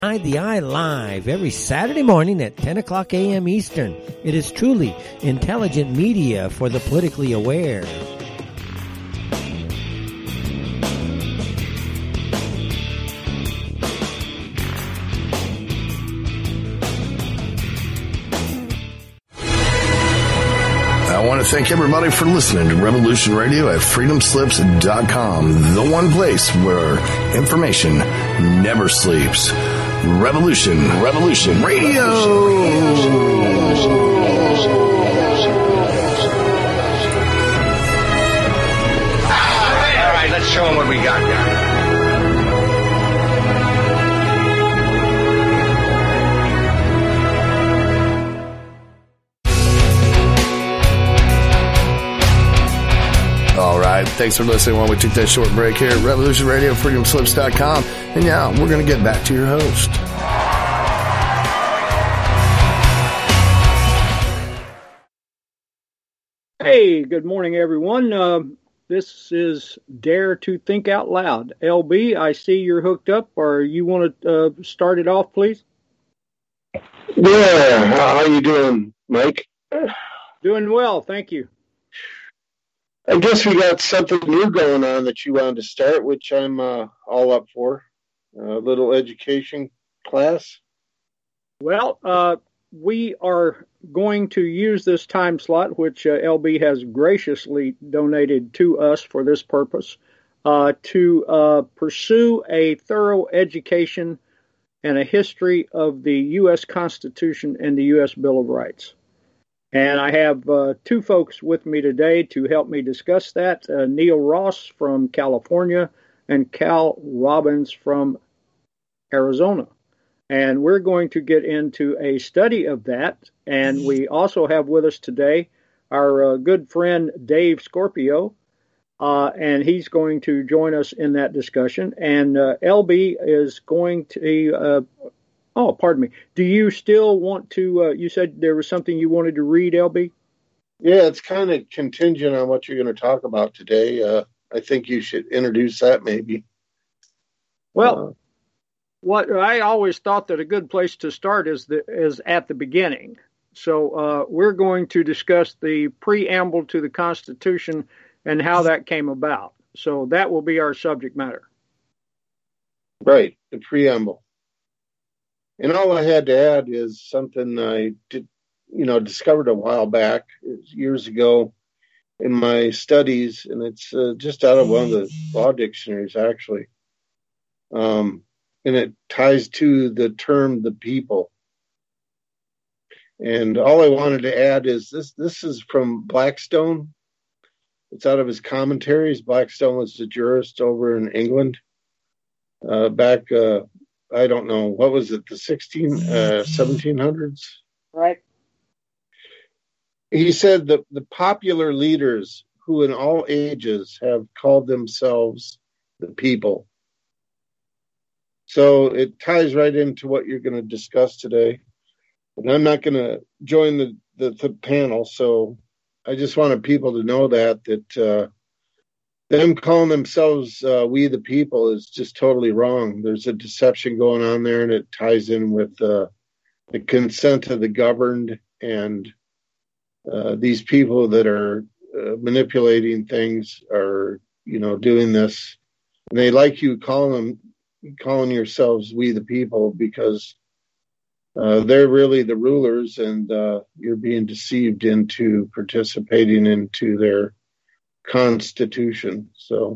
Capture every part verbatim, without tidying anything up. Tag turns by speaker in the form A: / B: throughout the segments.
A: Inside the Eye Live every Saturday morning at ten o'clock a.m. Eastern. It is truly intelligent media for the politically aware.
B: I want to thank everybody for listening to Revolution Radio at freedom slips dot com, the one place where information never sleeps. Revolution, Revolution Radio.
C: All right, let's show them what we got here.
B: All right, thanks for listening while we took that short break here at Revolution Radio, freedom slips dot com. And now we're going to get back to your host.
D: Hey, good morning, everyone. Uh, this is Dare to Think Out Loud. L B, I see you're hooked up, or you want to uh, start it off, please?
E: Yeah, how you doing, Mike?
D: Doing well, thank you.
E: I guess we got something new going on that you wanted to start, which I'm uh, all up for. A little education class.
D: Well, uh, we are going to use this time slot, which uh, L B has graciously donated to us for this purpose, uh, to uh, pursue a thorough education and a history of the U S Constitution and the U S Bill of Rights. And I have uh, two folks with me today to help me discuss that, uh, Neil Ross from California and Cal Robbins from Arizona. And we're going to get into a study of that. And we also have with us today our uh, good friend Dave Scorpio, uh, and he's going to join us in that discussion. And uh, L B is going to... Uh, Oh, pardon me. Do you still want to, uh, you said there was something you wanted to read, L B?
E: Yeah, it's kind of contingent on what you're going to talk about today. Uh, I think you should introduce that maybe.
D: Well,
E: uh,
D: what I always thought that a good place to start is the, is at the beginning. So uh, we're going to discuss the preamble to the Constitution and how that came about. So that will be our subject matter.
E: Right, the preamble. And all I had to add is something I did, you know, discovered a while back, years ago, in my studies, and it's uh, just out of one of the law dictionaries, actually. Um, and it ties to the term "the people." And all I wanted to add is this: this is from Blackstone. It's out of his commentaries. Blackstone was a jurist over in England uh, back. Uh, I don't know, what was it, the sixteen, uh, seventeen hundreds?
D: Right.
E: He said that the popular leaders who in all ages have called themselves the people. So it ties right into what you're going to discuss today. And I'm not going to join the, the, the panel, so I just wanted people to know that, that uh, them calling themselves uh, we the people is just totally wrong. There's a deception going on there, and it ties in with uh, the consent of the governed and uh, these people that are uh, manipulating things are, you know, doing this. And they like you calling them, calling yourselves we the people because uh, they're really the rulers, and uh, you're being deceived into participating into their Constitution. So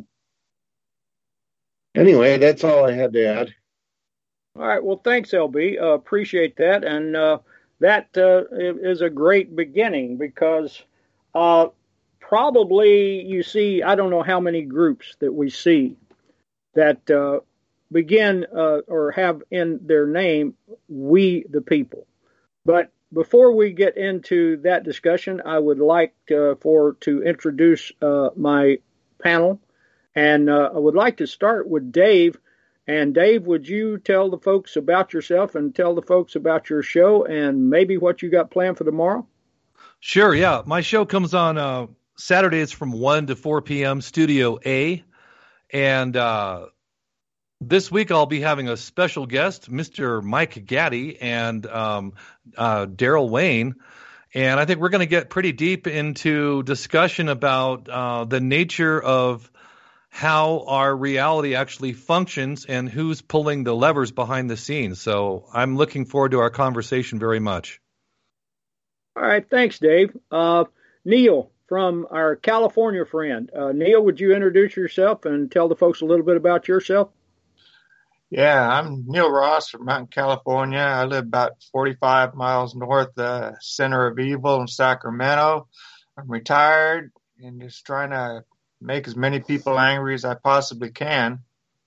E: anyway, that's all I had to add.
D: All right. Well, thanks, L B. Uh, appreciate that. And uh, that uh, is a great beginning because uh, probably you see, I don't know how many groups that we see that uh, begin uh, or have in their name, we the people. But before we get into that discussion, I would like uh, for to introduce uh, my panel, and uh, I would like to start with Dave. And Dave, would you tell the folks about yourself and tell the folks about your show and maybe what you got planned for tomorrow?
F: Sure, yeah. My show comes on uh, Saturdays from one to four p.m., Studio A. And uh, This week I'll be having a special guest, Mister Mike Gaddy and um, uh, Daryl Wayne. And I think we're going to get pretty deep into discussion about uh, the nature of how our reality actually functions and who's pulling the levers behind the scenes. So I'm looking forward to our conversation very much.
D: All right. Thanks, Dave. Uh, Neil, from our California friend. Uh, Neil, would you introduce yourself and tell the folks a little bit about yourself?
G: Yeah, I'm Neil Ross from Mountain, California. I live about forty-five miles north of the center of evil in Sacramento. I'm retired and just trying to make as many people angry as I possibly can.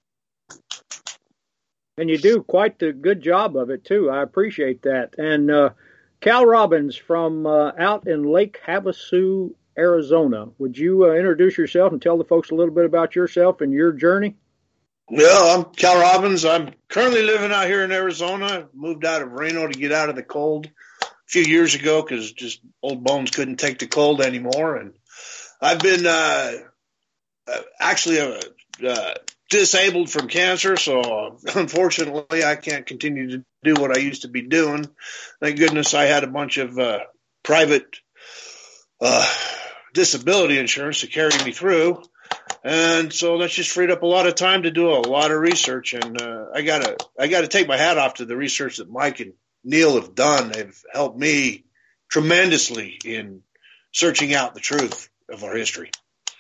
D: And you do quite a good job of it, too. I appreciate that. And uh, Cal Robbins from uh, out in Lake Havasu, Arizona. Would you uh, introduce yourself and tell the folks a little bit about yourself and your journey?
H: Well, I'm Cal Robbins. I'm currently living out here in Arizona. I moved out of Reno to get out of the cold a few years ago because just old bones couldn't take the cold anymore. And I've been uh, actually uh, uh, disabled from cancer, so unfortunately I can't continue to do what I used to be doing. Thank goodness I had a bunch of uh, private uh, disability insurance to carry me through. And so that's just freed up a lot of time to do a lot of research. And uh, I gotta, I gotta take my hat off to the research that Mike and Neil have done. They've helped me tremendously in searching out the truth of our history.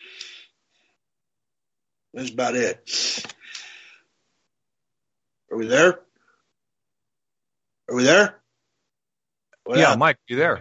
H: That's about it. Are we there? Are we there?
F: Well, yeah, Mike, you there?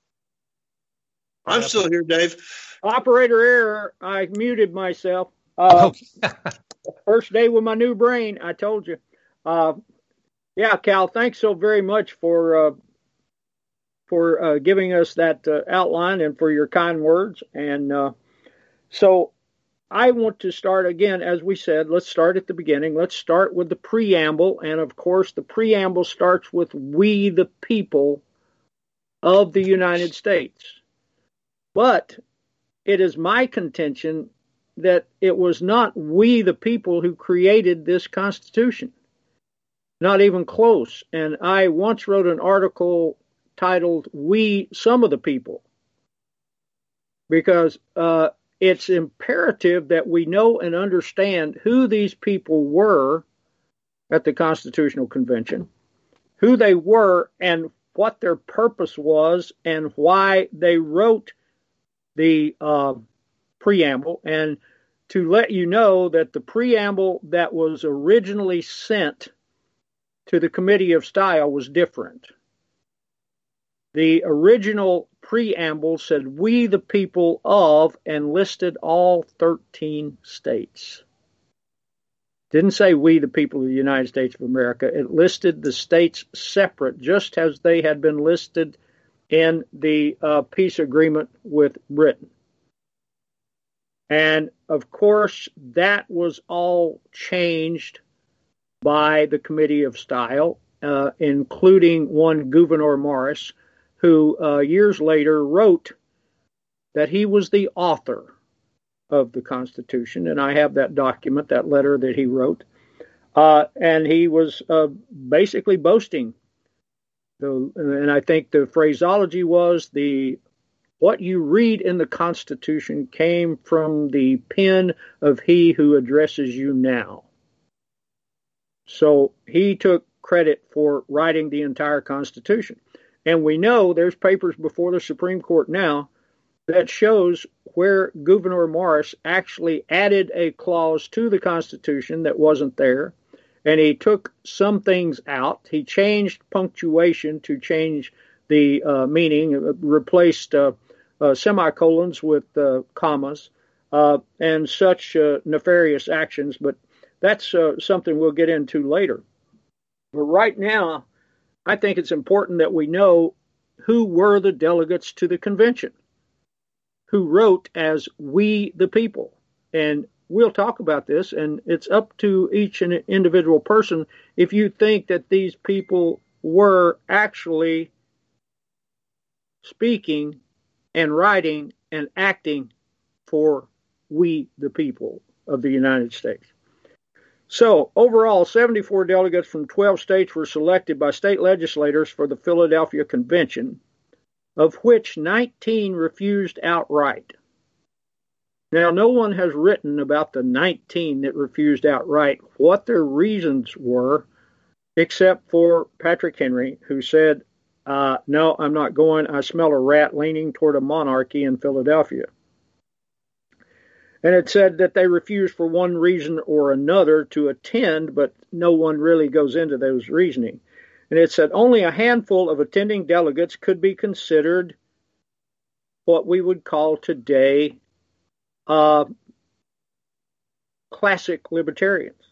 H: I'm still here, Dave.
D: Operator error. I muted myself. Uh, first day with my new brain. I told you. Uh, yeah, Cal. Thanks so very much for uh, for uh, giving us that uh, outline and for your kind words. And uh, so I want to start again, as we said. Let's start at the beginning. Let's start with the preamble, and of course, the preamble starts with "We the people of the United States." But it is my contention that it was not we, the people, who created this Constitution. Not even close. And I once wrote an article titled, "We, Some of the People," because uh, it's imperative that we know and understand who these people were at the Constitutional Convention, who they were and what their purpose was and why they wrote the uh, preamble, and to let you know that the preamble that was originally sent to the Committee of Style was different. The original preamble said, "We the people of," and listed all thirteen states. Didn't say "we the people of the United States of America." It listed the states separate, just as they had been listed in the uh, peace agreement with Britain. And of course, that was all changed by the Committee of Style, uh, including one Gouverneur Morris, who uh, years later wrote that he was the author of the Constitution. And I have that document, that letter that he wrote. Uh, and he was uh, basically boasting. The, and I think the phraseology was the what you read in the Constitution came from the pen of he who addresses you now. So he took credit for writing the entire Constitution. And we know there's papers before the Supreme Court now that shows where Gouverneur Morris actually added a clause to the Constitution that wasn't there. And he took some things out. He changed punctuation to change the uh, meaning, replaced uh, uh, semicolons with uh, commas, uh, and such uh, nefarious actions. But that's uh, something we'll get into later. But right now, I think it's important that we know who were the delegates to the convention, who wrote as "We the People." And we'll talk about this, and it's up to each individual person if you think that these people were actually speaking and writing and acting for we, the people of the United States. So, overall, seventy-four delegates from twelve states were selected by state legislators for the Philadelphia Convention, of which nineteen refused outright. Now, no one has written about the nineteen that refused outright what their reasons were, except for Patrick Henry, who said, uh, no, I'm not going. I smell a rat leaning toward a monarchy in Philadelphia. And it said that they refused for one reason or another to attend, but no one really goes into those reasoning. And it said only a handful of attending delegates could be considered what we would call today uh, classic libertarians,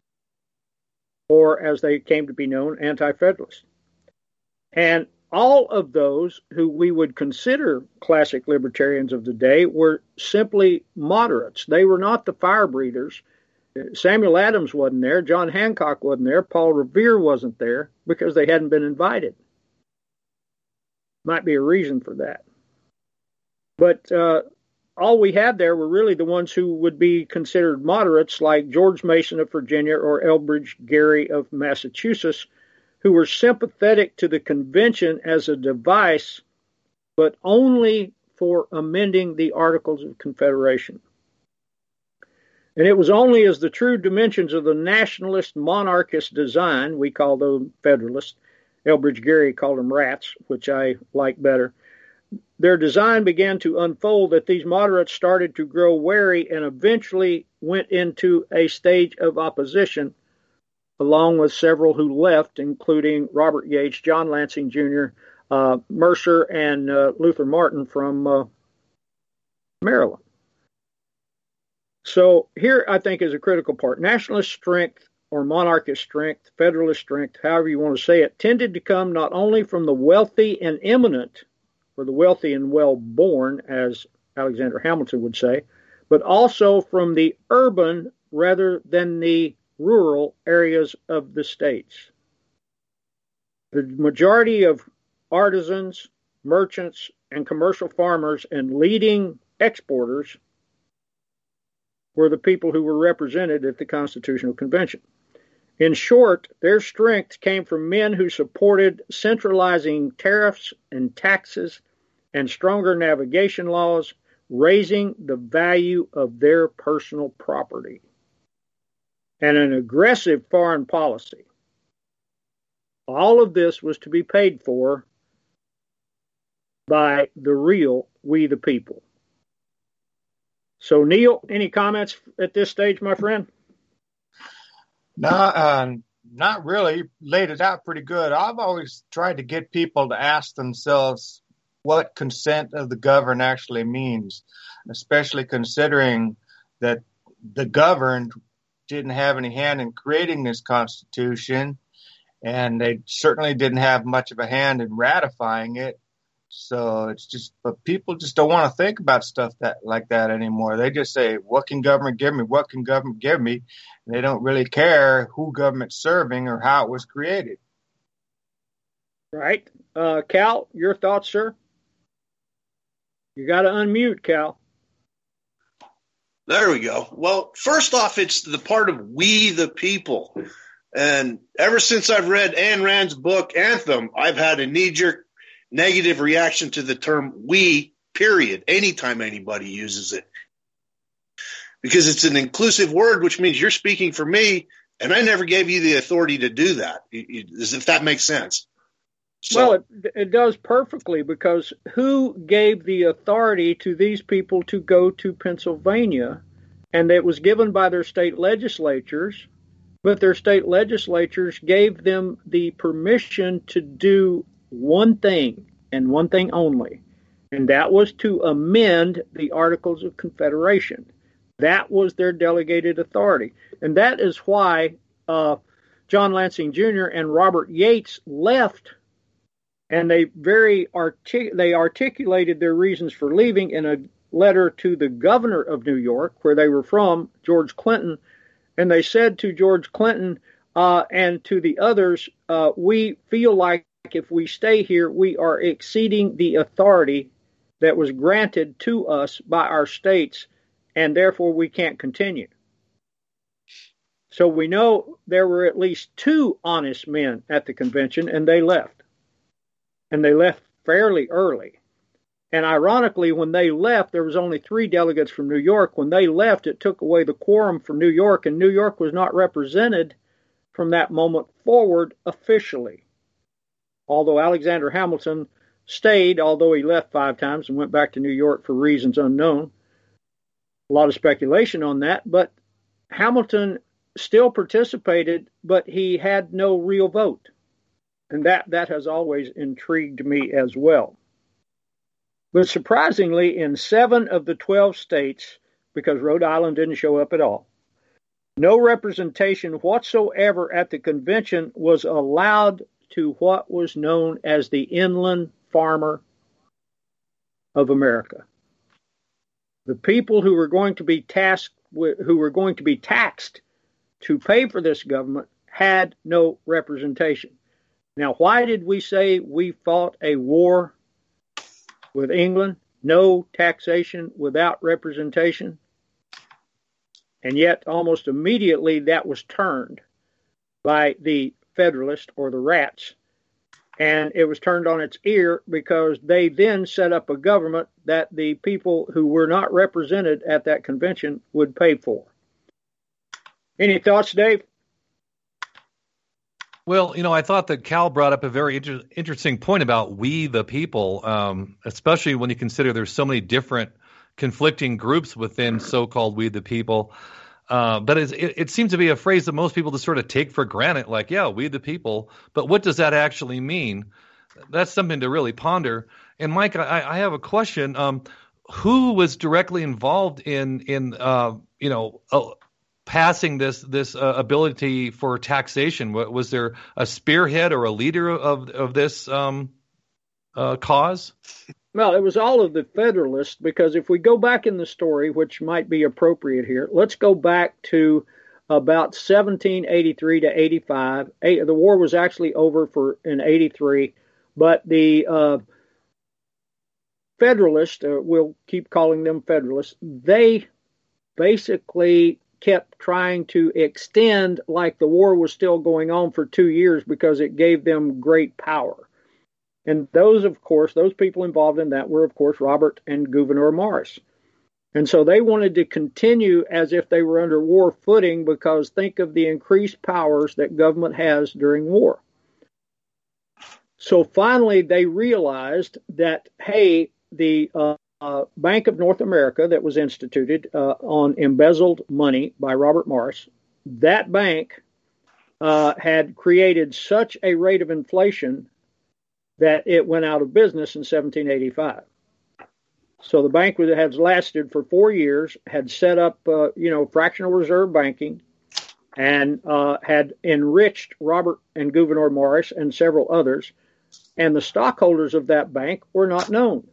D: or as they came to be known, anti-federalists. And all of those who we would consider classic libertarians of the day were simply moderates. They were not the fire breathers. Samuel Adams wasn't there. John Hancock wasn't there. Paul Revere wasn't there because they hadn't been invited. Might be a reason for that. But uh, all we had there were really the ones who would be considered moderates, like George Mason of Virginia or Elbridge Gerry of Massachusetts, who were sympathetic to the convention as a device, but only for amending the Articles of Confederation. And it was only as the true dimensions of the nationalist monarchist design, we call them Federalists, Elbridge Gerry called them rats, which I like better, their design began to unfold that these moderates started to grow wary and eventually went into a stage of opposition, along with several who left, including Robert Yates, John Lansing Junior, uh, Mercer, and uh, Luther Martin from uh, Maryland. So here, I think, is a critical part. Nationalist strength or monarchist strength, federalist strength, however you want to say it, tended to come not only from the wealthy and eminent, or the wealthy and well-born, as Alexander Hamilton would say, but also from the urban rather than the rural areas of the states. The majority of artisans, merchants, and commercial farmers and leading exporters were the people who were represented at the Constitutional Convention. In short, their strength came from men who supported centralizing tariffs and taxes and stronger navigation laws, raising the value of their personal property, and an aggressive foreign policy. All of this was to be paid for by the real we the people. So, Neil, any comments at this stage, my friend?
G: No, uh, not really. Laid it out pretty good. I've always tried to get people to ask themselves what consent of the governed actually means, especially considering that the governed didn't have any hand in creating this Constitution, and they certainly didn't have much of a hand in ratifying it. So it's just, but people just don't want to think about stuff that like that anymore. They just say, what can government give me? What can government give me? And they don't really care who government's serving or how it was created.
D: Right. Uh, Cal, your thoughts, sir? You got to unmute, Cal.
H: There we go. Well, first off, it's the part of we the people. And ever since I've read Ayn Rand's book, Anthem, I've had a knee-jerk negative reaction to the term we, period, anytime anybody uses it. Because it's an inclusive word, which means you're speaking for me, and I never gave you the authority to do that, as if that makes sense. So,
D: well, it, it does perfectly, because who gave the authority to these people to go to Pennsylvania? And it was given by their state legislatures, but their state legislatures gave them the permission to do one thing and one thing only, and that was to amend the Articles of Confederation. That was their delegated authority. And that is why uh, John Lansing Junior and Robert Yates left, and they very artic- they articulated their reasons for leaving in a letter to the governor of New York, where they were from, George Clinton, and they said to George Clinton uh, and to the others, uh, we feel like if we stay here, we are exceeding the authority that was granted to us by our states, and therefore we can't continue. So we know there were at least two honest men at the convention, and they left. And they left fairly early. And ironically, when they left, there was only three delegates from New York. When they left, it took away the quorum from New York, and New York was not represented from that moment forward officially. Although Alexander Hamilton stayed, although he left five times and went back to New York for reasons unknown. A lot of speculation on that, but Hamilton still participated, but he had no real vote. And that, that has always intrigued me as well. But surprisingly, in seven of the twelve states, because Rhode Island didn't show up at all, no representation whatsoever at the convention was allowed to what was known as the inland farmer of America. The people who were going to be tasked with, who were going to be taxed to pay for this government had no representation. Now, why did we say we fought a war with England? No taxation without representation. And yet, almost immediately, that was turned by the Federalists, or the Rats, and it was turned on its ear because they then set up a government that the people who were not represented at that convention would pay for. Any thoughts, Dave?
F: Well, you know, I thought that Cal brought up a very inter- interesting point about we the people, um, especially when you consider there's so many different conflicting groups within so-called we the people. Uh, but it, it seems to be a phrase that most people just sort of take for granted, like, yeah, we the people. But what does that actually mean? That's something to really ponder. And Mike, I, I have a question. Um, who was directly involved in in uh, you know uh, passing this this uh, ability for taxation? Was there a spearhead or a leader of of this um, uh, cause?
D: Well, it was all of the Federalists, because if we go back in the story, which might be appropriate here, let's go back to about seventeen eighty-three to eighty-five. The war was actually over for in eighty-three, but the uh, Federalists, uh, we'll keep calling them Federalists, they basically kept trying to extend like the war was still going on for two years because it gave them great power. And those, of course, those people involved in that were, of course, Robert and Gouverneur Morris. And so they wanted to continue as if they were under war footing, because think of the increased powers that government has during war. So finally, they realized that, hey, the uh, uh, Bank of North America that was instituted uh, on embezzled money by Robert Morris, that bank uh, had created such a rate of inflation that it went out of business in seventeen eighty-five. So the bank was, had lasted for four years, had set up, uh, you know, fractional reserve banking, and uh, had enriched Robert and Gouverneur Morris and several others, and the stockholders of that bank were not known.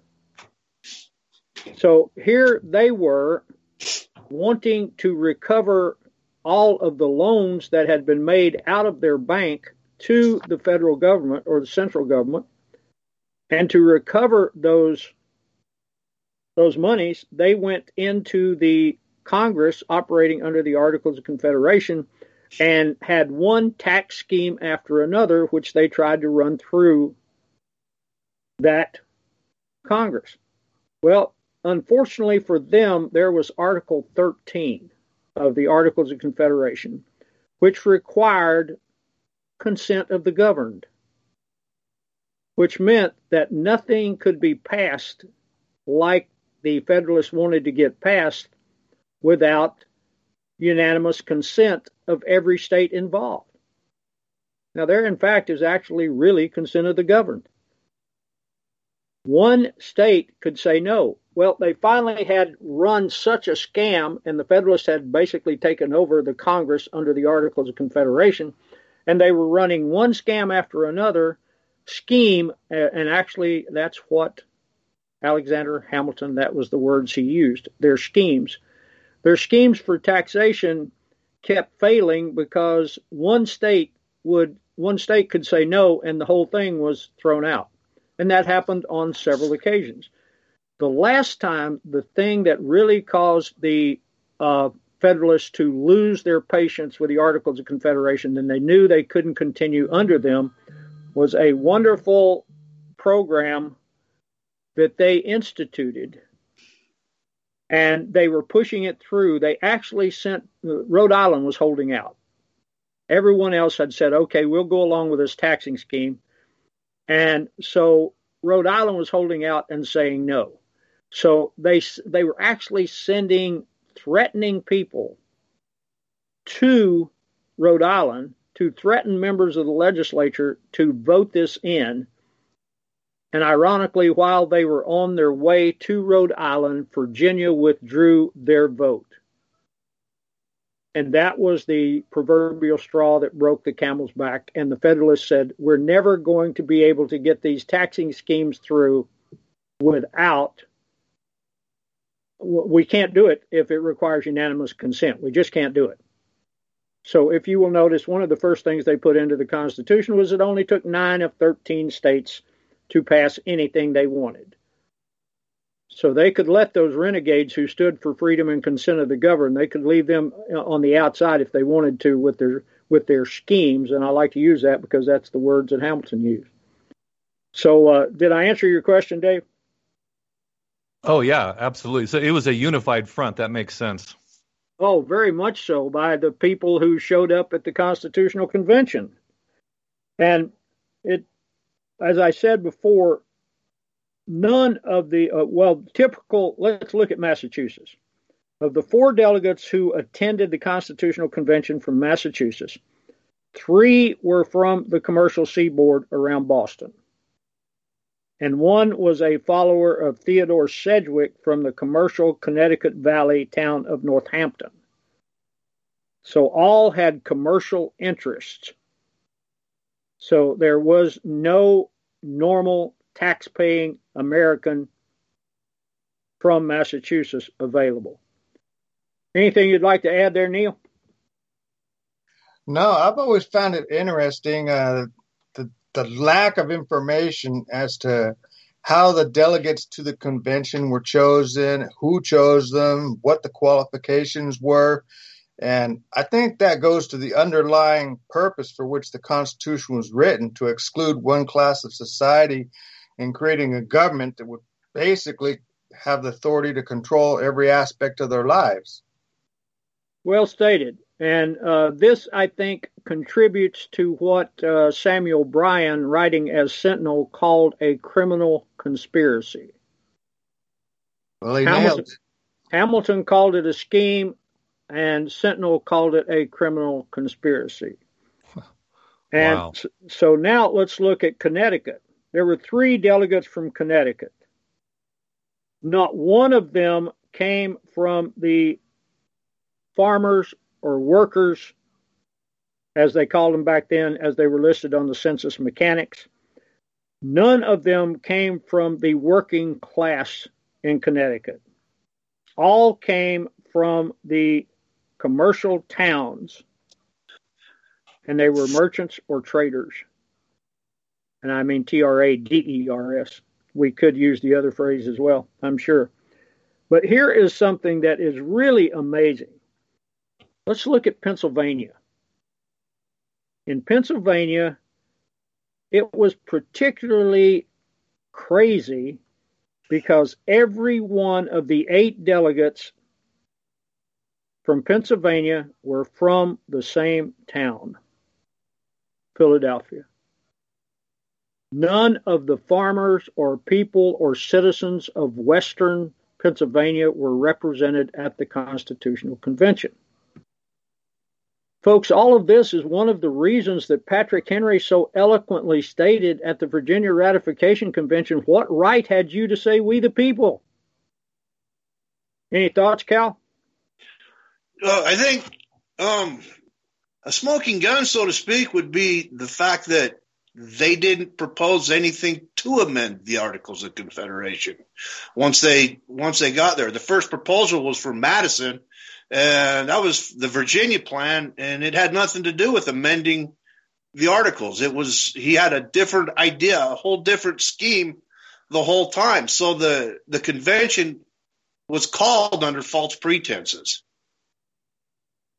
D: So here they were wanting to recover all of the loans that had been made out of their bank to the federal government or the central government. And to recover those, those monies, they went into the Congress operating under the Articles of Confederation and had one tax scheme after another, which they tried to run through that Congress. Well, unfortunately for them, there was Article thirteen of the Articles of Confederation, which required consent of the governed, which meant that nothing could be passed like the Federalists wanted to get passed without unanimous consent of every state involved. Now, there, in fact, is actually really consent of the governed. One state could say no. Well, they finally had run such a scam, and the Federalists had basically taken over the Congress under the Articles of Confederation, and they were running one scam after another scheme, and actually that's what Alexander Hamilton, that was the words he used, their schemes. Their schemes for taxation kept failing because one state would, one state could say no, and the whole thing was thrown out. And that happened on several occasions. The last time, the thing that really caused the uh, Federalists to lose their patience with the Articles of Confederation, and they knew they couldn't continue under them, was a wonderful program that they instituted. And they were pushing it through. They actually sent, Rhode Island was holding out. Everyone else had said, okay, we'll go along with this taxing scheme. And so Rhode Island was holding out and saying no. So they they were actually sending threatening people to Rhode Island to threaten members of the legislature to vote this in. And ironically, while they were on their way to Rhode Island, Virginia withdrew their vote. And that was the proverbial straw that broke the camel's back. And the Federalists said, we're never going to be able to get these taxing schemes through without, we can't do it if it requires unanimous consent. We just can't do it. So if you will notice, one of the first things they put into the Constitution was it only took nine of thirteen states to pass anything they wanted. So they could let those renegades who stood for freedom and consent of the governed, they could leave them on the outside if they wanted to with their with their schemes. And I like to use that because that's the words that Hamilton used. So uh, did I answer your question, Dave?
F: Oh, yeah, absolutely. So it was a unified front. That makes sense.
D: Oh, very much so, by the people who showed up at the Constitutional Convention. And it, as I said before, none of the, uh, well, typical, let's look at Massachusetts. Of the four delegates who attended the Constitutional Convention from Massachusetts, three were from the commercial seaboard around Boston. And one was a follower of Theodore Sedgwick from the commercial Connecticut Valley town of Northampton. So all had commercial interests. So there was no normal tax-paying American from Massachusetts available. Anything you'd like to add there, Neil?
G: No, I've always found it interesting, uh, the, the lack of information as to how the delegates to the convention were chosen, who chose them, what the qualifications were. And I think that goes to the underlying purpose for which the Constitution was written, to exclude one class of society and creating a government that would basically have the authority to control every aspect of their lives.
D: Well stated. And uh, this, I think, contributes to what uh, Samuel Bryan, writing as Sentinel, called a criminal conspiracy.
G: Well, he
D: Hamilton,
G: nailed it.
D: Hamilton called it a scheme, and Sentinel called it a criminal conspiracy. And
F: Wow.
D: so, so now let's look at Connecticut. There were three delegates from Connecticut. Not one of them came from the farmers or workers, as they called them back then, as they were listed on the census mechanics. None of them came from the working class in Connecticut. All came from the commercial towns, and they were merchants or traders. And I mean T R A D E R S. We could use the other phrase as well, I'm sure. But here is something that is really amazing. Let's look at Pennsylvania. In Pennsylvania, it was particularly crazy because every one of the eight delegates from Pennsylvania were from the same town, Philadelphia. None of the farmers or people or citizens of Western Pennsylvania were represented at the Constitutional Convention. Folks, all of this is one of the reasons that Patrick Henry so eloquently stated at the Virginia Ratification Convention, what right had you to say we the people? Any thoughts, Cal?
H: Uh, I think um, a smoking gun, so to speak, would be the fact that they didn't propose anything to amend the Articles of Confederation once they once they got there. The first proposal was from Madison, and that was the Virginia plan, and it had nothing to do with amending the Articles. It was he had a different idea, a whole different scheme the whole time. So the the convention was called under false pretenses.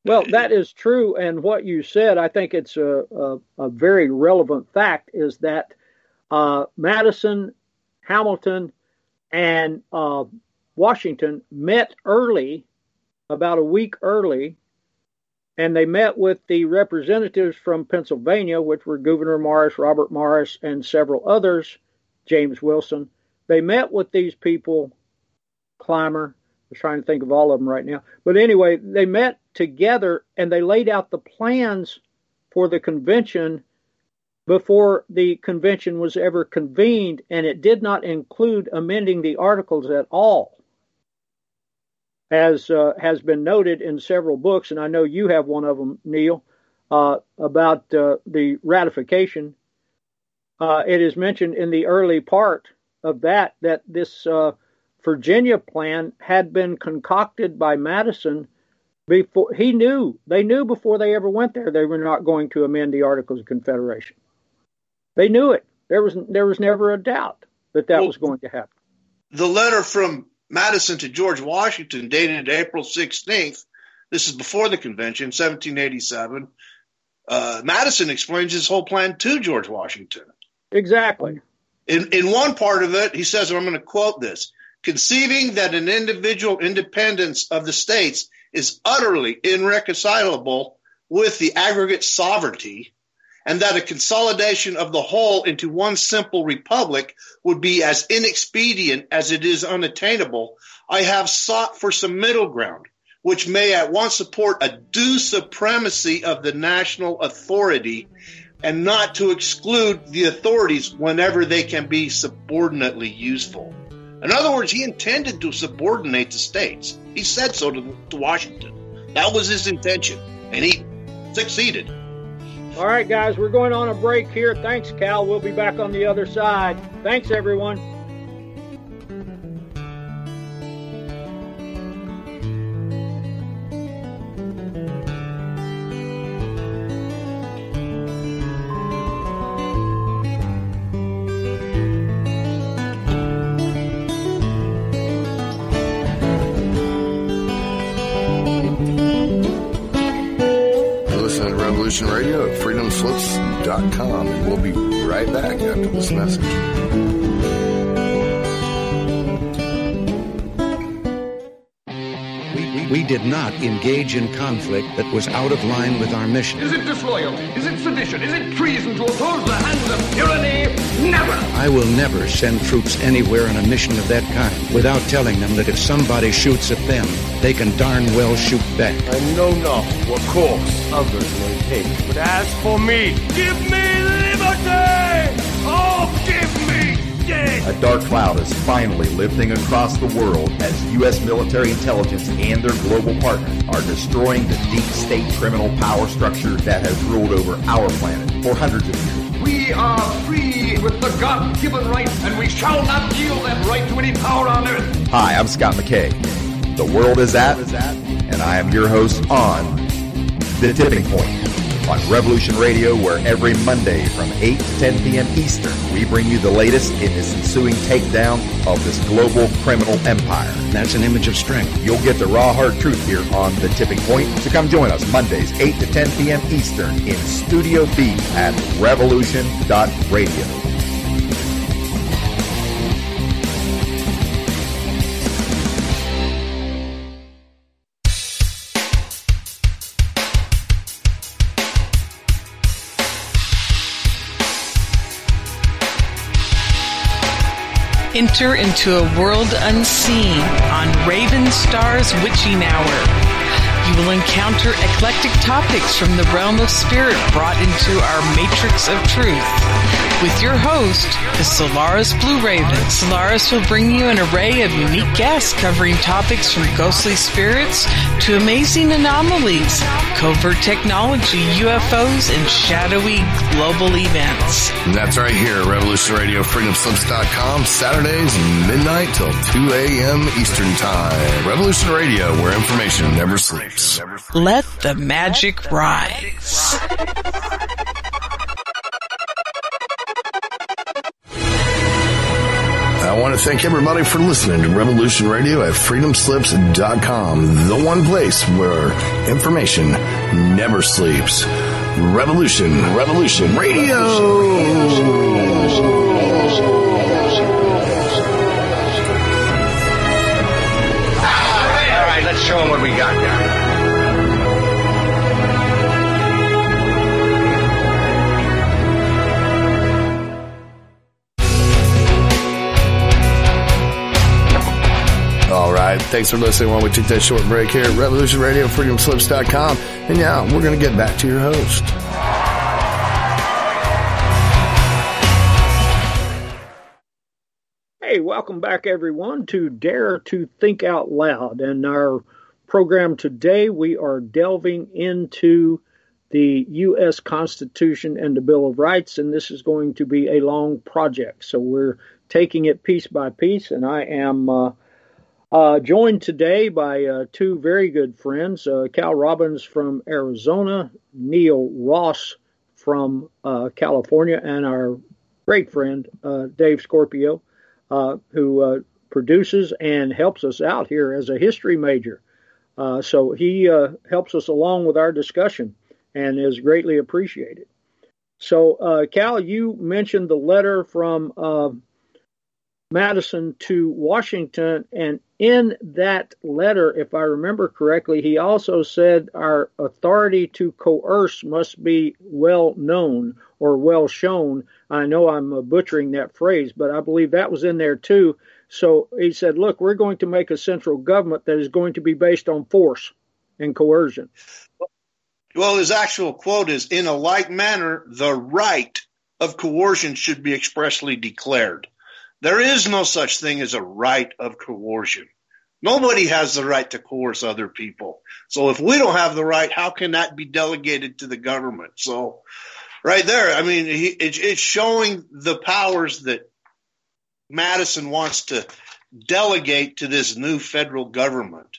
D: Well, that is true, and what you said, I think it's a, a, a very relevant fact, is that uh, Madison, Hamilton, and uh, Washington met early, about a week early, and they met with the representatives from Pennsylvania, which were Gouverneur Morris, Robert Morris, and several others, James Wilson. They met with these people, Clymer, I was trying to think of all of them right now. But anyway, they met together and they laid out the plans for the convention before the convention was ever convened, and it did not include amending the articles at all, as uh, has been noted in several books, and I know you have one of them, Neil, uh, about uh, the ratification. Uh, it is mentioned in the early part of that that this uh, Virginia plan had been concocted by Madison before he knew, they knew before they ever went there, they were not going to amend the Articles of Confederation. They knew it. There was, there was never a doubt that that well, was going to happen.
H: The letter from Madison to George Washington, dated April sixteenth, this is before the convention, seventeen eighty-seven. Uh, Madison explains his whole plan to George Washington.
D: Exactly.
H: In, in one part of it, he says, and I'm going to quote this, conceiving that an individual independence of the states is utterly irreconcilable with the aggregate sovereignty, and that a consolidation of the whole into one simple republic would be as inexpedient as it is unattainable, I have sought for some middle ground, which may at once support a due supremacy of the national authority and not to exclude the authorities whenever they can be subordinately useful. In other words, he intended to subordinate the states. He said so to, to Washington. That was his intention, and he succeeded.
D: All right, guys, we're going on a break here. Thanks, Cal. We'll be back on the other side. Thanks, everyone.
B: Radio at freedom slips dot com, and we'll be right back after this message.
I: We, we did not engage in conflict that was out of line with our mission.
C: Is it disloyalty? Is it sedition? Is it treason to oppose the hands of tyranny? Never!
I: I will never send troops anywhere on a mission of that kind without telling them that if somebody shoots at them, they can darn well shoot back.
J: I know not what course others may take, but as for me, give me liberty! Oh, give me death!
K: A dark cloud is finally lifting across the world as U S military intelligence and their global partners are destroying the deep state criminal power structure that has ruled over our planet for hundreds of years.
C: We are free with the God-given right, and we shall not yield that right to any power on earth.
K: Hi, I'm Scott McKay. The world is at, and I am your host on The Tipping Point on Revolution Radio, where every Monday from eight to ten p.m. Eastern, we bring you the latest in this ensuing takedown of this global criminal empire.
I: That's an image of strength.
K: You'll get the raw, hard truth here on The Tipping Point, so come join us Mondays, eight to ten p.m. Eastern in Studio B at revolution dot radio.
L: Enter into a world unseen on Raven Star's Witching Hour. You will encounter eclectic topics from the realm of spirit brought into our matrix of truth. With your host, the Solaris Blue Raven. Solaris will bring you an array of unique guests covering topics from ghostly spirits to amazing anomalies, covert technology, U F Os, and shadowy global events.
B: And that's right here at Revolution Radio, freedom slips dot com, Saturdays midnight till two a.m. Eastern Time. Revolution Radio, where information never sleeps.
L: Let the magic rise.
B: I I want to thank everybody for listening to Revolution Radio at freedom slips dot com, the one place where information never sleeps. Revolution, Revolution Radio.
J: All right, let's show them what we got here.
B: All right, thanks for listening while we took that short break here at Revolution Radio, freedom slips dot com. And now we're going to get back to your host.
D: Hey, welcome back, everyone, to Dare to Think Out Loud. And our program today, we are delving into the U S Constitution and the Bill of Rights, and this is going to be a long project. So we're taking it piece by piece, and I am uh, uh, joined today by uh, two very good friends, uh, Cal Robbins from Arizona, Neil Ross from uh, California, and our great friend, uh, Dave Scorpio, uh, who uh, produces and helps us out here as a history major. Uh, so he uh, helps us along with our discussion and is greatly appreciated. So, uh, Cal, you mentioned the letter from uh, Madison to Washington, and in that letter, if I remember correctly, he also said our authority to coerce must be well known or well shown. I know I'm uh, butchering that phrase, but I believe that was in there too. So he said, look, we're going to make a central government that is going to be based on force and coercion.
H: Well, his actual quote is, in a like manner, the right of coercion should be expressly declared. There is no such thing as a right of coercion. Nobody has the right to coerce other people. So if we don't have the right, how can that be delegated to the government? So right there, I mean, he, it, it's showing the powers that Madison wants to delegate to this new federal government.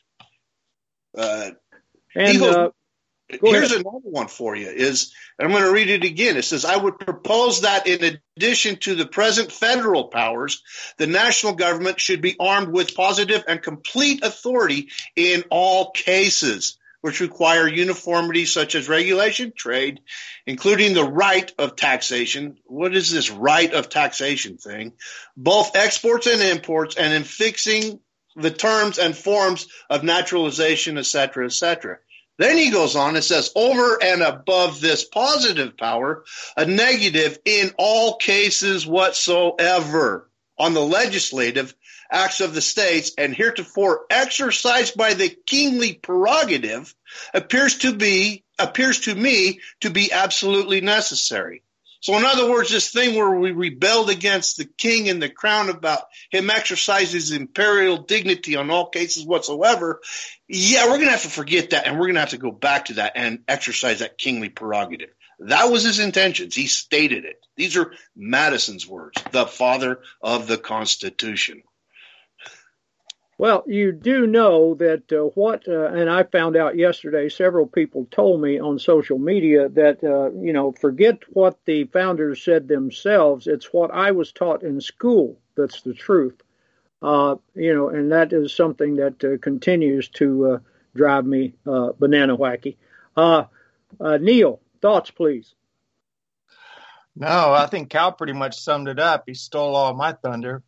H: Uh,
D: and
H: goes,
D: uh,
H: here's ahead. Another one for you. Is I'm going to read it again. It says, I would propose that in addition to the present federal powers, the national government should be armed with positive and complete authority in all cases which require uniformity, such as regulation, trade, including the right of taxation. What is this right of taxation thing? Both exports and imports, and in fixing the terms and forms of naturalization, et cetera, et cetera. Then he goes on and says, over and above this positive power, a negative in all cases whatsoever on the legislative acts of the states and heretofore exercised by the kingly prerogative appears to be, appears to me to be absolutely necessary. So in other words, this thing where we rebelled against the king and the crown about him exercising his imperial dignity on all cases whatsoever, yeah, we're going to have to forget that, and we're going to have to go back to that and exercise that kingly prerogative. That was his intentions. He stated it. These are Madison's words, the father of the Constitution.
D: Well, you do know that uh, what, uh, and I found out yesterday, several people told me on social media that, uh, you know, forget what the founders said themselves. It's what I was taught in school that's the truth. Uh, you know, and that is something that uh, continues to uh, drive me uh, banana wacky. Uh, uh, Neil, thoughts, please.
G: No, I think Cal pretty much summed it up. He stole all my thunder.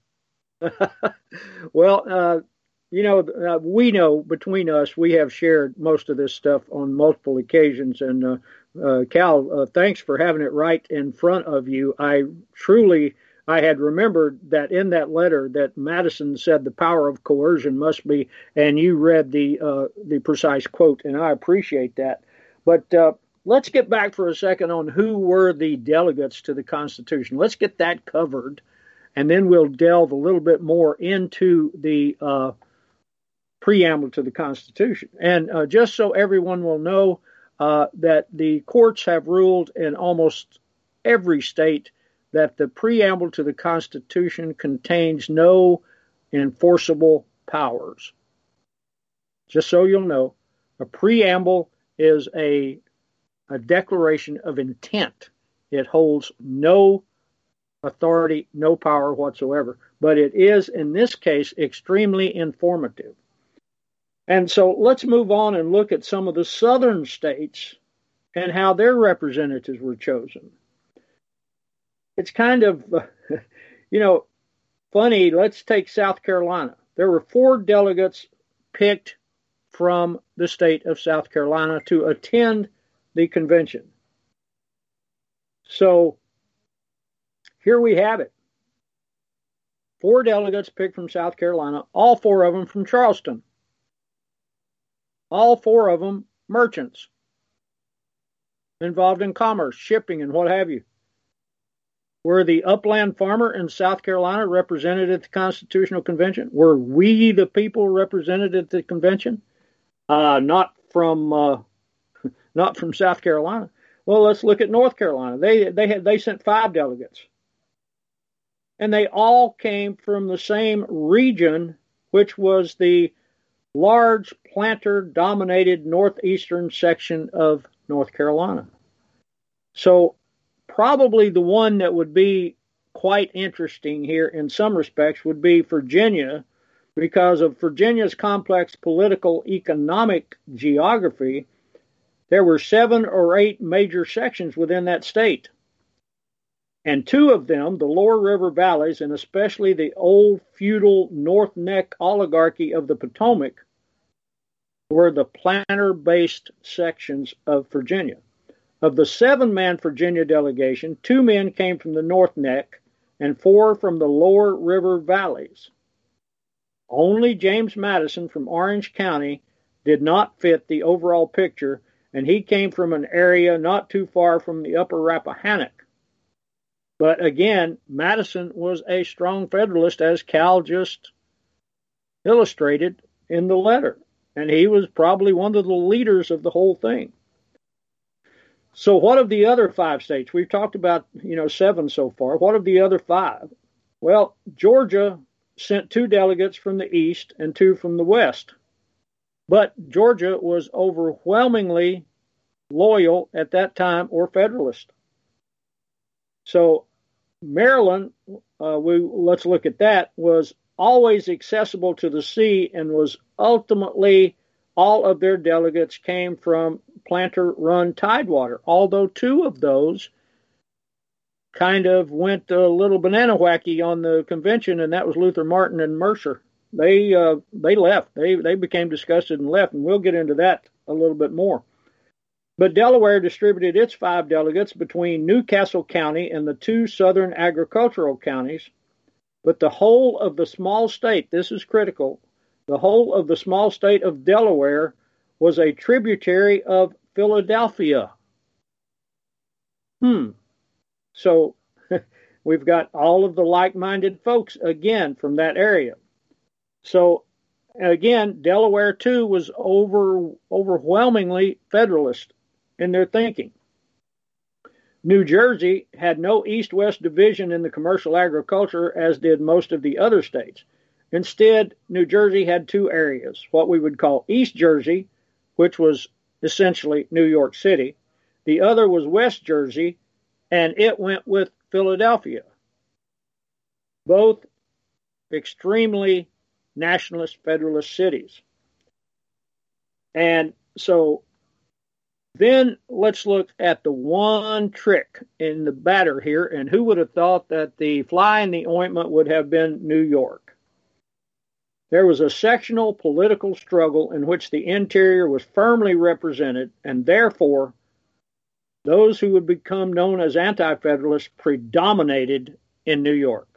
D: Well, uh, you know, uh, we know between us, we have shared most of this stuff on multiple occasions. And uh, uh, Cal, uh, thanks for having it right in front of you. I truly, I had remembered that in that letter that Madison said the power of coercion must be, and you read the uh, the precise quote, and I appreciate that. But uh, let's get back for a second on who were the delegates to the Constitution. Let's get that covered. And then we'll delve a little bit more into the uh, preamble to the Constitution. And uh, just so everyone will know uh, that the courts have ruled in almost every state that the preamble to the Constitution contains no enforceable powers. Just so you'll know, a preamble is a, a declaration of intent. It holds no authority, no power whatsoever. But it is, in this case, extremely informative. And so let's move on and look at some of the southern states and how their representatives were chosen. It's kind of, you know, funny. Let's take South Carolina. There were four delegates picked from the state of South Carolina to attend the convention. So here we have it. Four delegates picked from South Carolina, all four of them from Charleston. All four of them merchants involved in commerce, shipping, and what have you. Were the upland farmer in South Carolina represented at the Constitutional Convention? Were we, the people, represented at the convention? Uh, not from uh, not from South Carolina. Well, let's look at North Carolina. They they had they sent five delegates, and they all came from the same region, which was the large planter-dominated northeastern section of North Carolina. So probably the one that would be quite interesting here in some respects would be Virginia, because of Virginia's complex political economic geography. There were seven or eight major sections within that state. And two of them, the lower river valleys, and especially the old feudal North Neck oligarchy of the Potomac, were the planter-based sections of Virginia. Of the seven-man Virginia delegation, two men came from the North Neck and four from the lower river valleys. Only James Madison from Orange County did not fit the overall picture, and he came from an area not too far from the upper Rappahannock. But again, Madison was a strong Federalist, as Cal just illustrated in the letter, and he was probably one of the leaders of the whole thing. So what of the other five states? We've talked about, you know, seven so far. What of the other five? Well, Georgia sent two delegates from the east and two from the west. But Georgia was overwhelmingly loyal at that time, or Federalist. So Maryland, uh, we let's look at that, was always accessible to the sea, and was ultimately, all of their delegates came from planter-run Tidewater, although two of those kind of went a little banana wacky on the convention, and that was Luther Martin and Mercer. They uh, they left. They they became disgusted and left, and we'll get into that a little bit more. But Delaware distributed its five delegates between Newcastle County and the two southern agricultural counties. But the whole of the small state, this is critical, the whole of the small state of Delaware was a tributary of Philadelphia. Hmm. So we've got all of the like-minded folks again from that area. So again, Delaware too was over overwhelmingly Federalist in their thinking. New Jersey had no east-west division in the commercial agriculture, as did most of the other states. Instead, New Jersey had two areas, what we would call East Jersey, which was essentially New York City. The other was West Jersey, and it went with Philadelphia. Both extremely nationalist Federalist cities. And so then let's look at the one trick in the batter here, and who would have thought that the fly in the ointment would have been New York? There was a sectional political struggle in which the interior was firmly represented, and therefore those who would become known as anti-Federalists predominated in New York.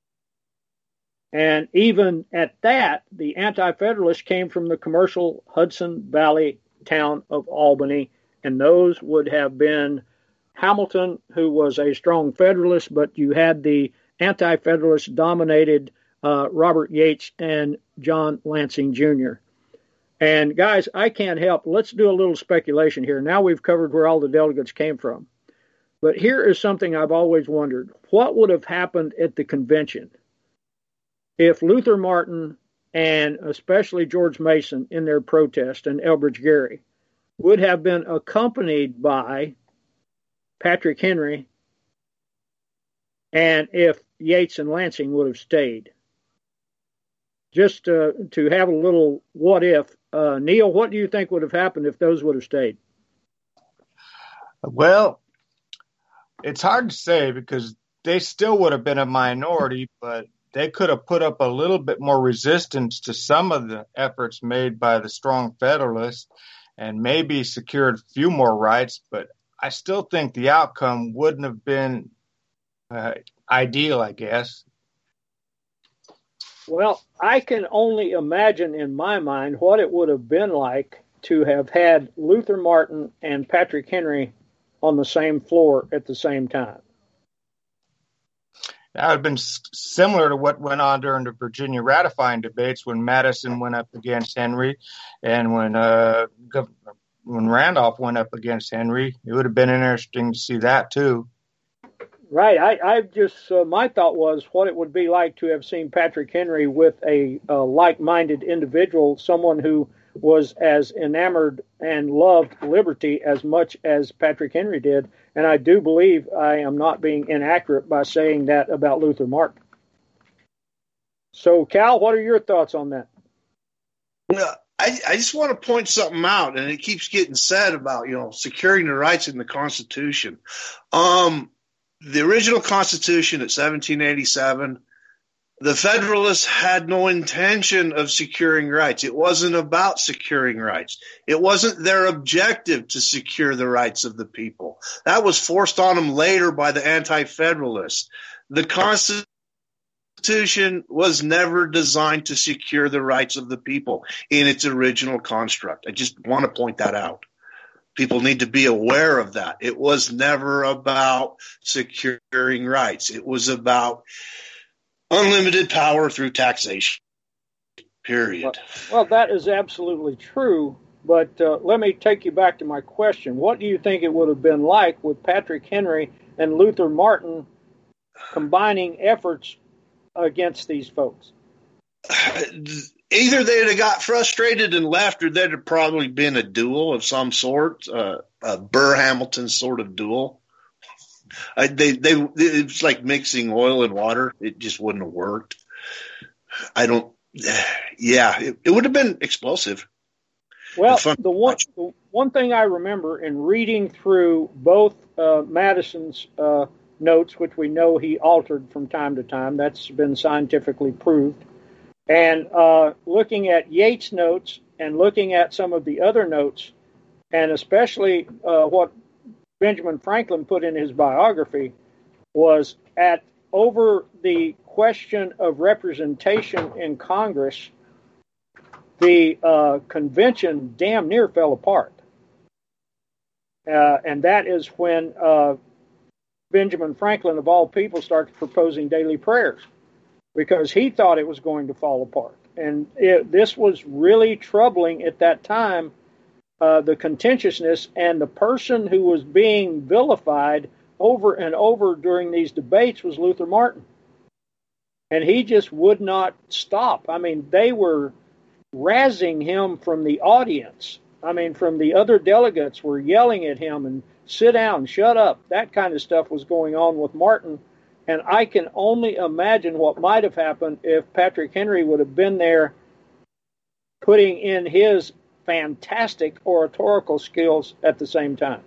D: And even at that, the anti-Federalists came from the commercial Hudson Valley town of Albany, and those would have been Hamilton, who was a strong Federalist, but you had the anti-Federalist dominated uh, Robert Yates and John Lansing Junior And guys, I can't help. Let's do a little speculation here. Now we've covered where all the delegates came from. But here is something I've always wondered. What would have happened at the convention if Luther Martin and especially George Mason in their protest and Elbridge Gerry would have been accompanied by Patrick Henry and if Yates and Lansing would have stayed. Just uh, to have a little what if. Uh, Neil, what do you think would have happened if those would have stayed?
G: Well, it's hard to say because they still would have been a minority, but they could have put up a little bit more resistance to some of the efforts made by the strong Federalists and maybe secured a few more rights. But I still think the outcome wouldn't have been uh, ideal, I guess.
D: Well, I can only imagine in my mind what it would have been like to have had Luther Martin and Patrick Henry on the same floor at the same time.
G: That would have been s- similar to what went on during the Virginia ratifying debates when Madison went up against Henry and when uh, Gov- when Randolph went up against Henry. It would have been interesting to see that, too.
D: Right. I, I just, uh, my thought was what it would be like to have seen Patrick Henry with a uh, like-minded individual, someone who was as enamored and loved liberty as much as Patrick Henry did. And I do believe I am not being inaccurate by saying that about Luther Martin. So, Cal, what are your thoughts on that?
H: Well, I, I just want to point something out, and it keeps getting said about, you know, securing the rights in the Constitution. Um, the original Constitution at seventeen eighty-seven, the Federalists had no intention of securing rights. It wasn't about securing rights. It wasn't their objective to secure the rights of the people. That was forced on them later by the Anti-Federalists. The Constitution was never designed to secure the rights of the people in its original construct. I just want to point that out. People need to be aware of that. It was never about securing rights. It was about unlimited power through taxation, period.
D: Well, well that is absolutely true, but uh, let me take you back to my question. What do you think it would have been like with Patrick Henry and Luther Martin combining efforts against these folks?
H: Either they'd have got frustrated and left, or there'd have probably been a duel of some sort, uh, a Burr-Hamilton sort of duel. I, they, they, it was like mixing oil and water. It just wouldn't have worked. I don't, yeah, it, it would have been explosive.
D: Well, the one, the one thing I remember in reading through both uh, Madison's uh, notes, which we know he altered from time to time, that's been scientifically proved, and uh, looking at Yates' notes and looking at some of the other notes, and especially uh, what Benjamin Franklin put in his biography, was at over the question of representation in Congress, the uh, convention damn near fell apart. Uh, and that is when uh, Benjamin Franklin, of all people, started proposing daily prayers, because he thought it was going to fall apart. And it, this was really troubling at that time, uh, the contentiousness, and the person who was being vilified over and over during these debates was Luther Martin. And he just would not stop. I mean, they were razzing him from the audience. I mean, from the other delegates were yelling at him and sit down, shut up. That kind of stuff was going on with Martin. And I can only imagine what might have happened if Patrick Henry would have been there putting in his fantastic oratorical skills at the same time.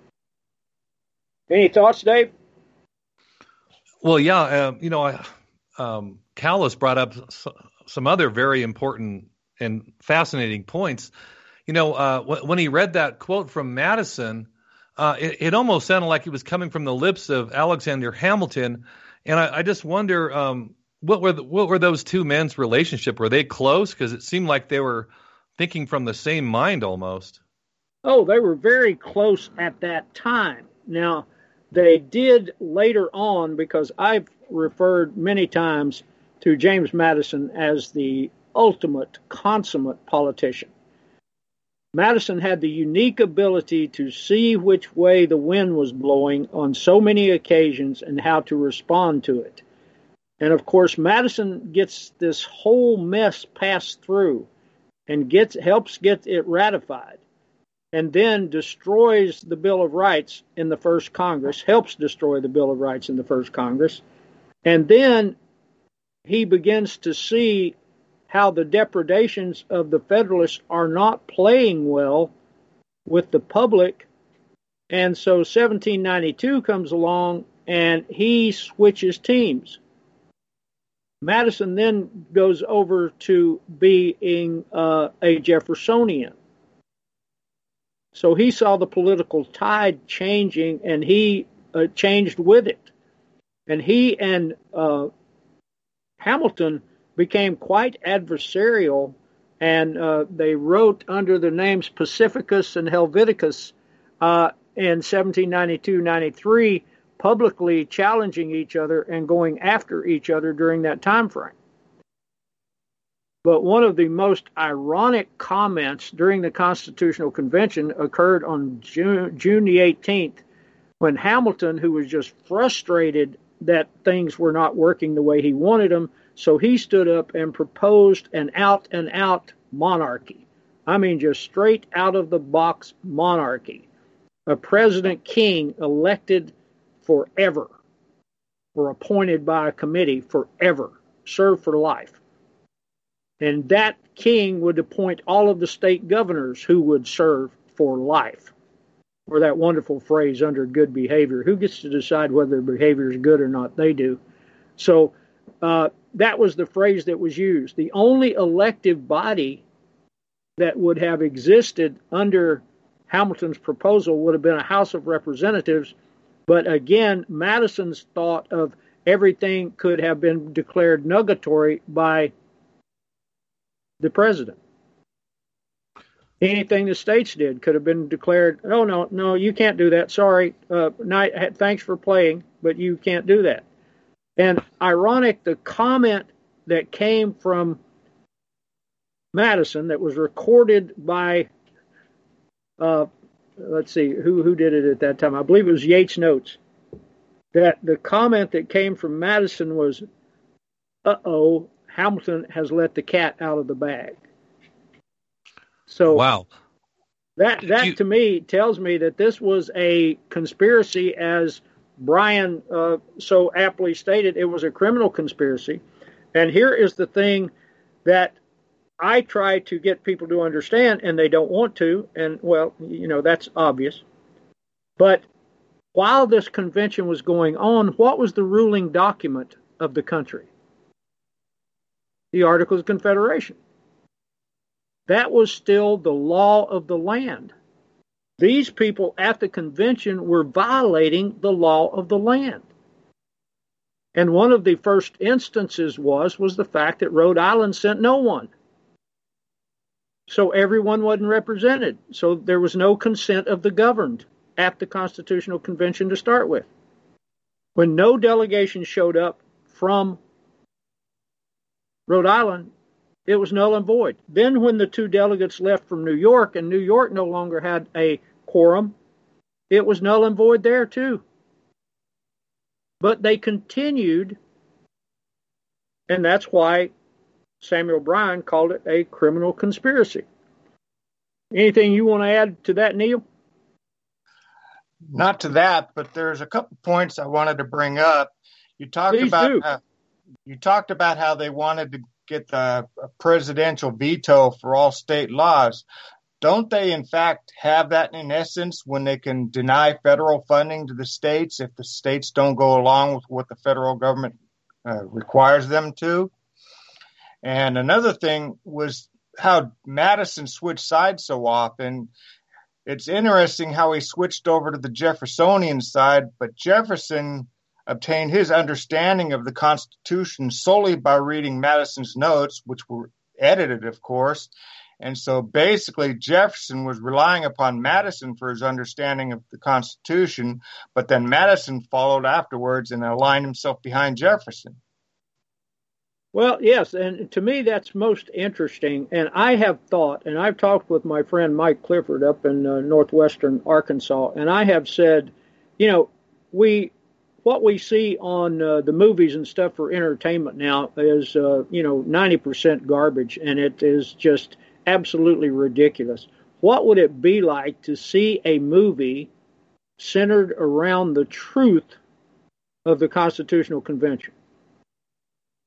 D: Any thoughts, Dave?
F: Well, yeah, uh, you know, I, um, Cal has brought up some other very important and fascinating points. You know, uh, w- when he read that quote from Madison, Uh, it, it almost sounded like it was coming from the lips of Alexander Hamilton, and I, I just wonder um, what were the, what were those two men's relationship? Were they close? Because it seemed like they were thinking from the same mind almost.
D: Oh, they were very close at that time. Now, they did later on, because I've referred many times to James Madison as the ultimate, consummate politician. Madison had the unique ability to see which way the wind was blowing on so many occasions and how to respond to it. And of course, Madison gets this whole mess passed through and gets helps get it ratified, and then destroys the Bill of Rights in the first Congress, helps destroy the Bill of Rights in the first Congress, And then he begins to see how the depredations of the Federalists are not playing well with the public. And so seventeen ninety-two comes along and he switches teams. Madison then goes over to being uh, a Jeffersonian. So he saw the political tide changing, and he uh, changed with it. And he and uh, Hamilton became quite adversarial, and uh, they wrote under the names Pacificus and Helveticus uh, in seventeen ninety-two ninety-three, publicly challenging each other and going after each other during that time frame. But one of the most ironic comments during the Constitutional Convention occurred on June, June the eighteenth, when Hamilton, who was just frustrated that things were not working the way he wanted them, so he stood up and proposed an out-and-out monarchy. I mean, just straight out-of-the-box monarchy. A president king elected forever, or appointed by a committee forever, served for life. And that king would appoint all of the state governors who would serve for life. Or that wonderful phrase, under good behavior. Who gets to decide whether their behavior is good or not? They do. So uh, that was the phrase that was used. The only elective body that would have existed under Hamilton's proposal would have been a House of Representatives. But again, Madison's thought of everything could have been declared nugatory by the president. Anything the states did could have been declared, oh, no, no, you can't do that. Sorry, uh, night, thanks for playing, but you can't do that. And ironic, the comment that came from Madison that was recorded by, uh, let's see, who who did it at that time? I believe it was Yates Notes. That the comment that came from Madison was, uh-oh, Hamilton has let the cat out of the bag. So
F: wow.
D: That that you, to me tells me that this was a conspiracy, as Brian uh, so aptly stated. It was a criminal conspiracy. And here is the thing that I try to get people to understand, and they don't want to, and, well, you know, that's obvious. But while this convention was going on, what was the ruling document of the country? The Articles of Confederation. That was still the law of the land. These people at the convention were violating the law of the land. And one of the first instances was, was the fact that Rhode Island sent no one. So everyone wasn't represented. So there was no consent of the governed at the Constitutional Convention to start with. When no delegation showed up from Rhode Island, it was null and void. Then when the two delegates left from New York, and New York no longer had a quorum, it was null and void there too. But they continued, and that's why Samuel Bryan called it a criminal conspiracy. Anything you want to add to that, Neil?
G: Not to that, but there's a couple points I wanted to bring up. You talked
D: Please
G: about
D: do.
G: Uh, you talked about how they wanted to get the presidential veto for all state laws. Don't they, in fact, have that in essence when they can deny federal funding to the states if the states don't go along with what the federal government uh, requires them to? And another thing was how Madison switched sides so often. It's interesting how he switched over to the Jeffersonian side, but Jefferson obtained his understanding of the Constitution solely by reading Madison's notes, which were edited, of course. And so basically Jefferson was relying upon Madison for his understanding of the Constitution, but then Madison followed afterwards and aligned himself behind Jefferson.
D: Well, yes, and to me that's most interesting. And I have thought, and I've talked with my friend Mike Clifford up in uh, northwestern Arkansas, and I have said, you know, we what we see on uh, the movies and stuff for entertainment now is, uh, you know, ninety percent garbage, and it is just absolutely ridiculous. What would it be like to see a movie centered around the truth of the Constitutional Convention?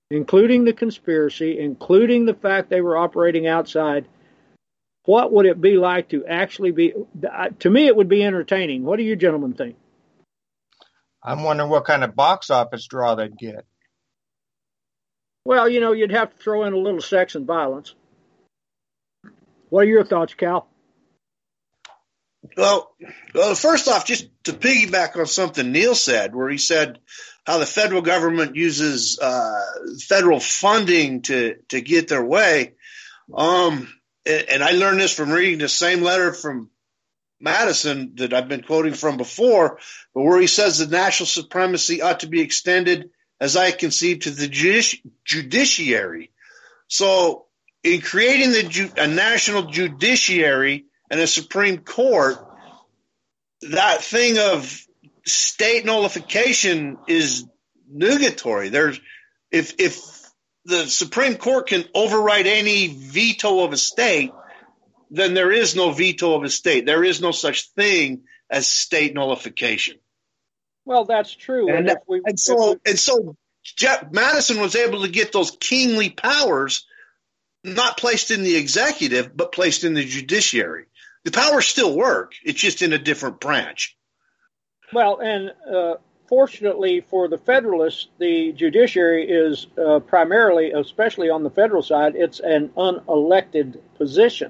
D: including the conspiracy, including the fact they were operating outside, what would it be like to actually be, to me, it would be entertaining. What do you gentlemen think?
G: I'm wondering what kind of box office draw they'd get.
D: Well, you know, you'd have to throw in a little sex and violence. What are your thoughts, Cal?
H: Well, well, first off, just to piggyback on something Neil said, where he said how the federal government uses uh, federal funding to, to get their way. Um, and, and I learned this from reading the same letter from Madison that I've been quoting from before, but where he says the national supremacy ought to be extended, as I conceive, to the judici- judiciary. So in creating the ju- a national judiciary and a Supreme Court, that thing of state nullification is nugatory. There's if if the Supreme Court can override any veto of a state, then there is no veto of a state. There is no such thing as state nullification.
D: Well, that's true.
H: And,
D: and, if we,
H: and so,
D: if we,
H: and so, Jeff Madison was able to get those kingly powers not placed in the executive, but placed in the judiciary. The powers still work. It's just in a different branch.
D: Well, and uh, fortunately for the Federalists, the judiciary is uh, primarily, especially on the federal side, it's an unelected position.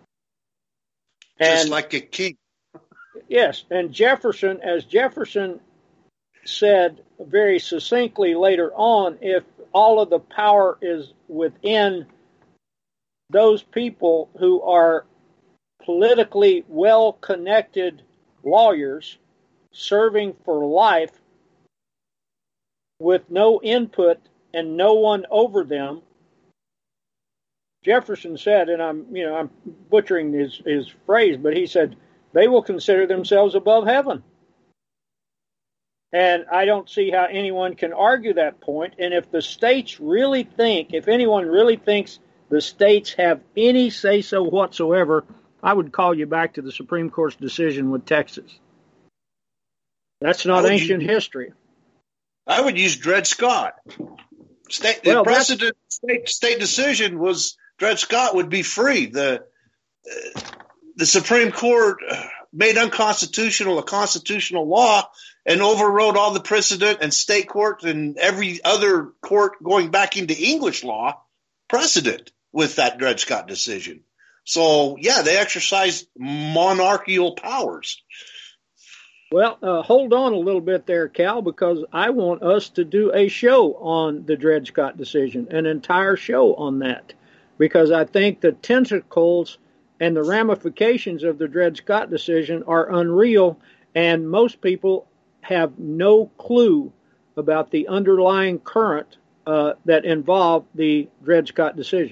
H: Just
D: and,
H: like a king.
D: Yes, and Jefferson, as Jefferson said very succinctly later on, if all of the power is within those people who are politically well-connected lawyers serving for life with no input and no one over them, Jefferson said, and I'm, you know, I'm butchering his, his phrase, but he said, they will consider themselves above heaven. And I don't see how anyone can argue that point. And if the states really think, if anyone really thinks the states have any say-so whatsoever, I would call you back to the Supreme Court's decision with Texas. That's not ancient
H: use,
D: history.
H: I would use Dred Scott. State, well, the precedent state, state decision was Dred Scott would be free. The uh, the Supreme Court made unconstitutional a constitutional law and overrode all the precedent and state court and every other court going back into English law precedent with that Dred Scott decision. So, yeah, they exercised monarchical powers.
D: Well, uh, hold on a little bit there, Cal, because I want us to do a show on the Dred Scott decision, an entire show on that, because I think the tentacles and the ramifications of the Dred Scott decision are unreal, and most people have no clue about the underlying current uh, that involved the Dred Scott decision.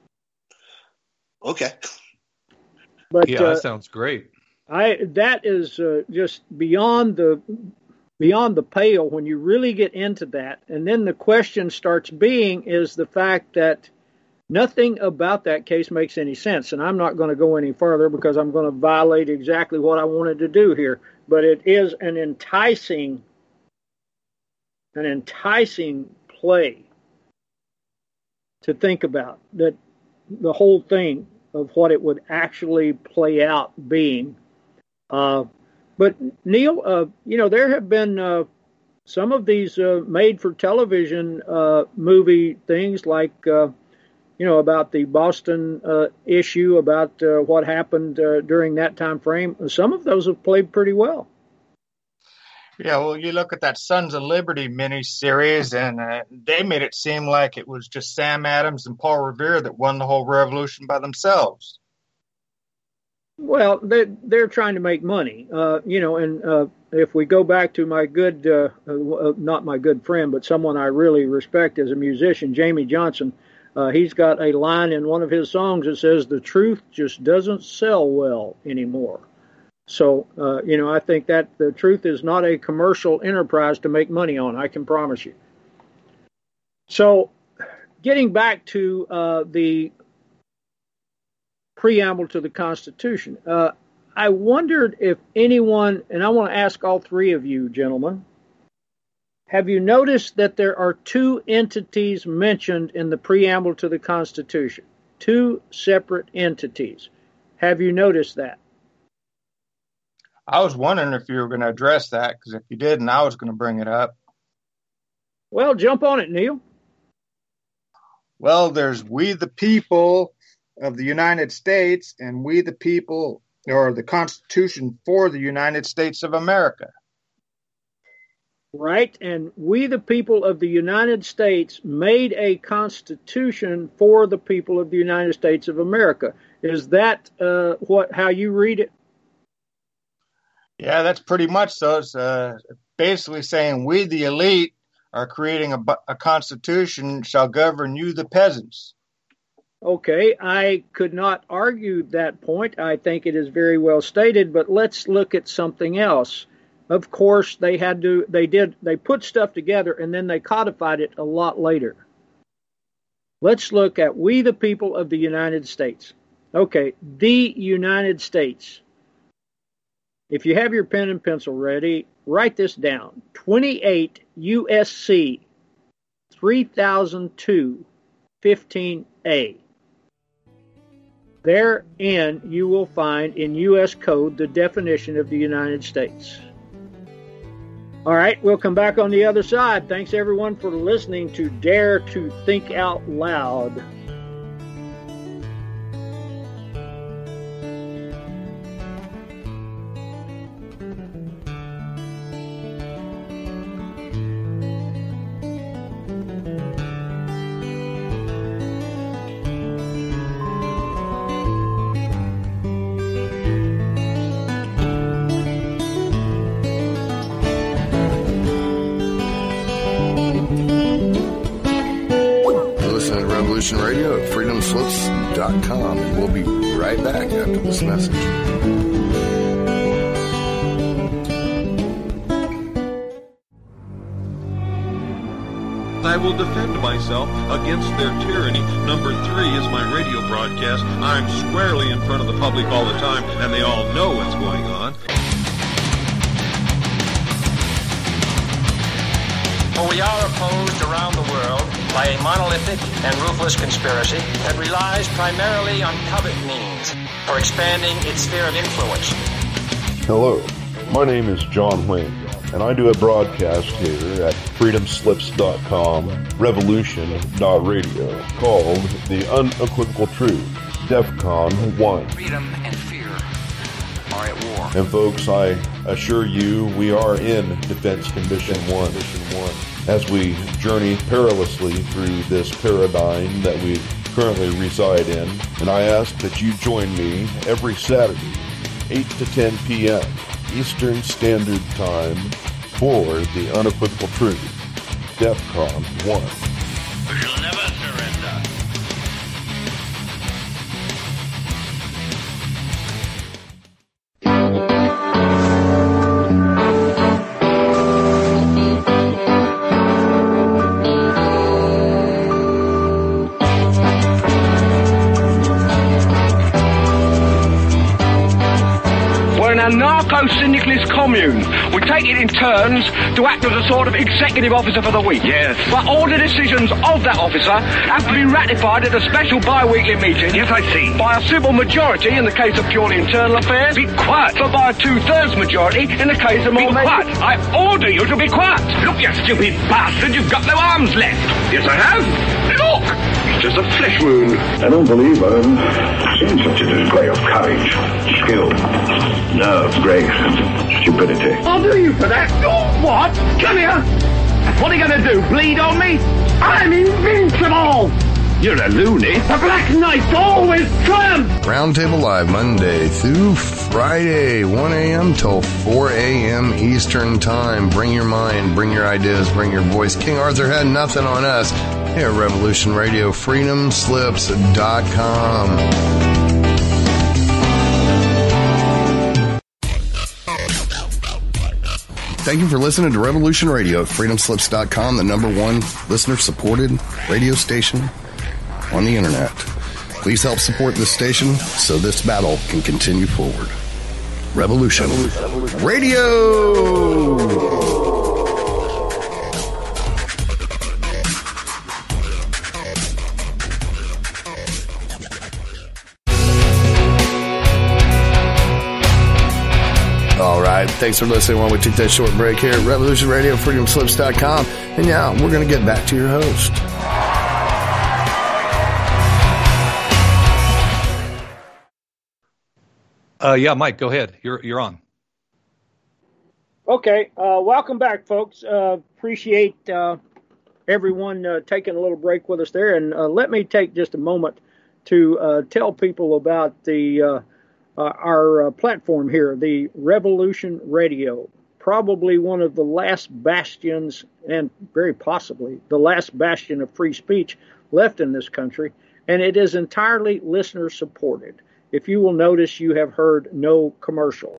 H: Okay.
D: But,
F: yeah,
D: uh,
F: that sounds great.
D: I that is uh, just beyond the beyond the pale when you really get into that. And then the question starts being is the fact that nothing about that case makes any sense. And I'm not going to go any further because I'm going to violate exactly what I wanted to do here. But it is an enticing, an enticing play to think about, that the whole thing of what it would actually play out being. Uh, but Neil, uh, you know, there have been uh, some of these uh, made-for-television uh, movie things, like uh, you know, about the Boston uh, issue, about uh, what happened uh, during that time frame. Some of those have played pretty well.
G: Yeah, well, you look at that Sons of Liberty miniseries, and uh, they made it seem like it was just Sam Adams and Paul Revere that won the whole revolution by themselves.
D: Well, they, they're trying to make money, uh, you know, and uh, if we go back to my good, uh, uh, not my good friend, but someone I really respect as a musician, Jamie Johnson, uh, he's got a line in one of his songs that says, the truth just doesn't sell well anymore. So, uh, you know, I think that the truth is not a commercial enterprise to make money on, I can promise you. So, getting back to uh, the preamble to the Constitution, uh, I wondered if anyone, and I want to ask all three of you gentlemen, have you noticed that there are two entities mentioned in the preamble to the Constitution? Two separate entities. Have you noticed that?
G: I was wondering if you were going to address that, because if you didn't, I was going to bring it up.
D: Well, jump on it, Neil.
G: Well, there's we the people of the United States and we the people, or the Constitution for the United States of America.
D: Right, and we the people of the United States made a constitution for the people of the United States of America. Is that uh, what how you read it?
G: Yeah, that's pretty much so. It's uh, basically saying we the elite are creating a, a constitution shall govern you the peasants.
D: Okay, I could not argue that point. I think it is very well stated, but let's look at something else. Of course, they had to, they did, they put stuff together and then they codified it a lot later. Let's look at we the people of the United States. Okay, the United States. If you have your pen and pencil ready, write this down. twenty-eight U S C three thousand two fifteen A. Therein you will find in U S Code the definition of the United States. All right, we'll come back on the other side. Thanks, everyone, for listening to Dare to Think Out Loud.
B: Radio at freedom slips dot com, and we'll be right back after this message.
M: I will defend myself against their tyranny. Number three is my radio broadcast. I'm squarely in front of the public all the time, and they all know what's going on.
N: For we are opposed around the world by a monolithic and ruthless conspiracy that relies primarily on covert means for expanding its sphere of influence.
O: Hello, my name is John Wayne, and I do a broadcast here at freedom slips dot com, revolution dot radio, called The Unequivocal Truth, DEFCON one.
N: Freedom and fear are at war.
O: And folks, I assure you, we are in Defense Condition one. As we journey perilously through this paradigm that we currently reside in, and I ask that you join me every Saturday, eight to ten p.m. Eastern Standard Time, for The Unequivocal Truth, DEFCON one.
P: We shall never surrender.
Q: Narco-syndicalist commune. We take it in turns to act as a sort of executive officer for the week. Yes. But all the decisions of that officer have to be ratified at a special bi-weekly meeting. Yes, I see. By a civil majority in the case of purely internal affairs. Be quiet. But by a two-thirds majority in the case of more... Be quiet. I order you to be quiet. Look, you stupid bastard, you've got no arms left. Yes, I have. Look! It's just a flesh wound.
R: I don't believe I've seen such a display of courage, skill, nerve, grace, and stupidity.
Q: I'll do you for that. Oh, what? Come here. What are you going to do, bleed on me? I'm invincible. You're a loony. The Black Knight always triumphs.
B: Roundtable Live, Monday through Friday, one a.m. till four a.m. Eastern Time. Bring your mind, bring your ideas, bring your voice. King Arthur had nothing on us here at Revolution Radio, freedom slips dot com. Thank you for listening to Revolution Radio at freedom slips dot com, the number one listener-supported radio station on the internet. Please help support this station so this battle can continue forward. Revolution Radio! Thanks for listening while we take that short break here at Revolution Radio, freedom slips dot com. And now we're going to get back to your host.
F: Uh, yeah, Mike, go ahead. You're you're on.
D: Okay, uh, welcome back, folks. Uh, appreciate uh, everyone uh, taking a little break with us there. And uh, let me take just a moment to uh, tell people about the uh, uh, our uh, platform here, the Revolution Radio, probably one of the last bastions, and very possibly the last bastion of free speech left in this country, and it is entirely listener-supported. If you will notice, you have heard no commercial.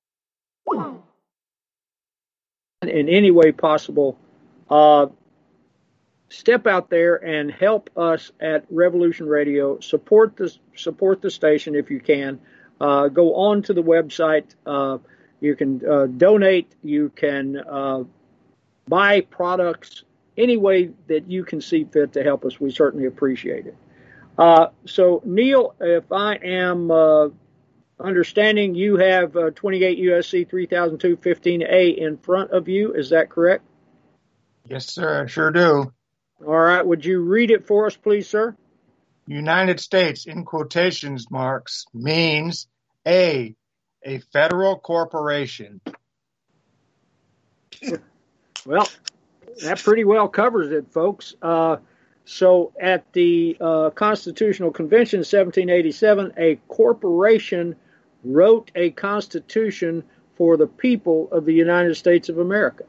D: In any way possible, uh, step out there and help us at Revolution Radio. Support the support the station if you can. Uh, go on to the website. Uh, you can uh, donate. You can uh, buy products. Any way that you can see fit to help us, we certainly appreciate it. Uh, so, Neil, if I am uh, understanding, you have uh, twenty-eight U S C three thousand two fifteen A in front of you. Is that correct?
G: Yes, sir. I sure do.
D: All right. Would you read it for us, please, sir?
G: United States, in quotations marks, means A, a federal corporation.
D: Well, that pretty well covers it, folks. Uh, so at the uh, Constitutional Convention seventeen eighty-seven, a corporation wrote a constitution for the people of the United States of America.